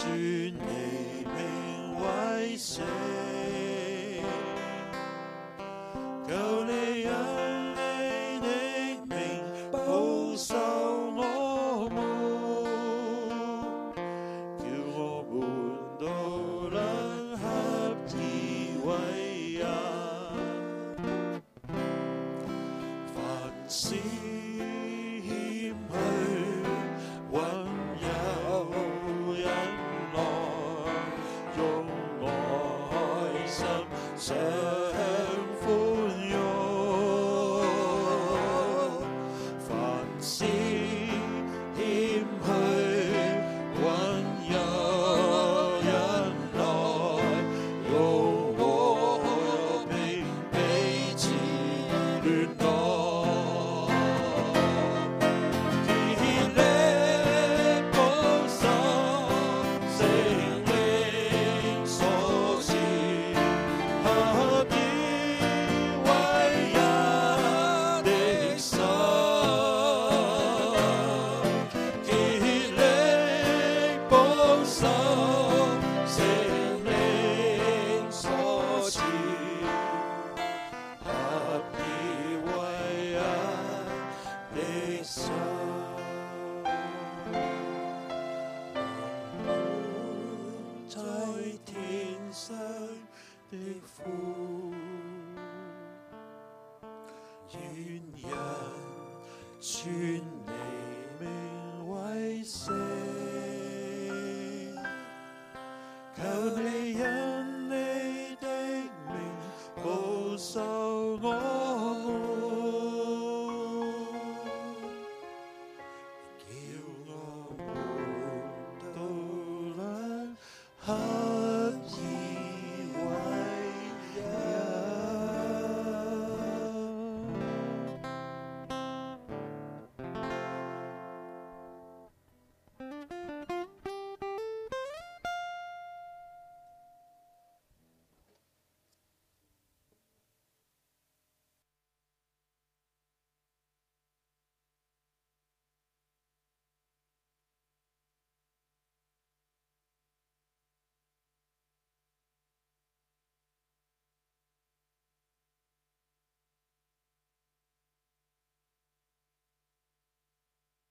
你名為聖，求你因你的名保守我們，叫我們都能合而為一，凡事謙虛溫柔忍耐，用愛心相寬容，凡事謙虛溫柔忍耐，用和平彼此聯絡。尊你名為聖，求你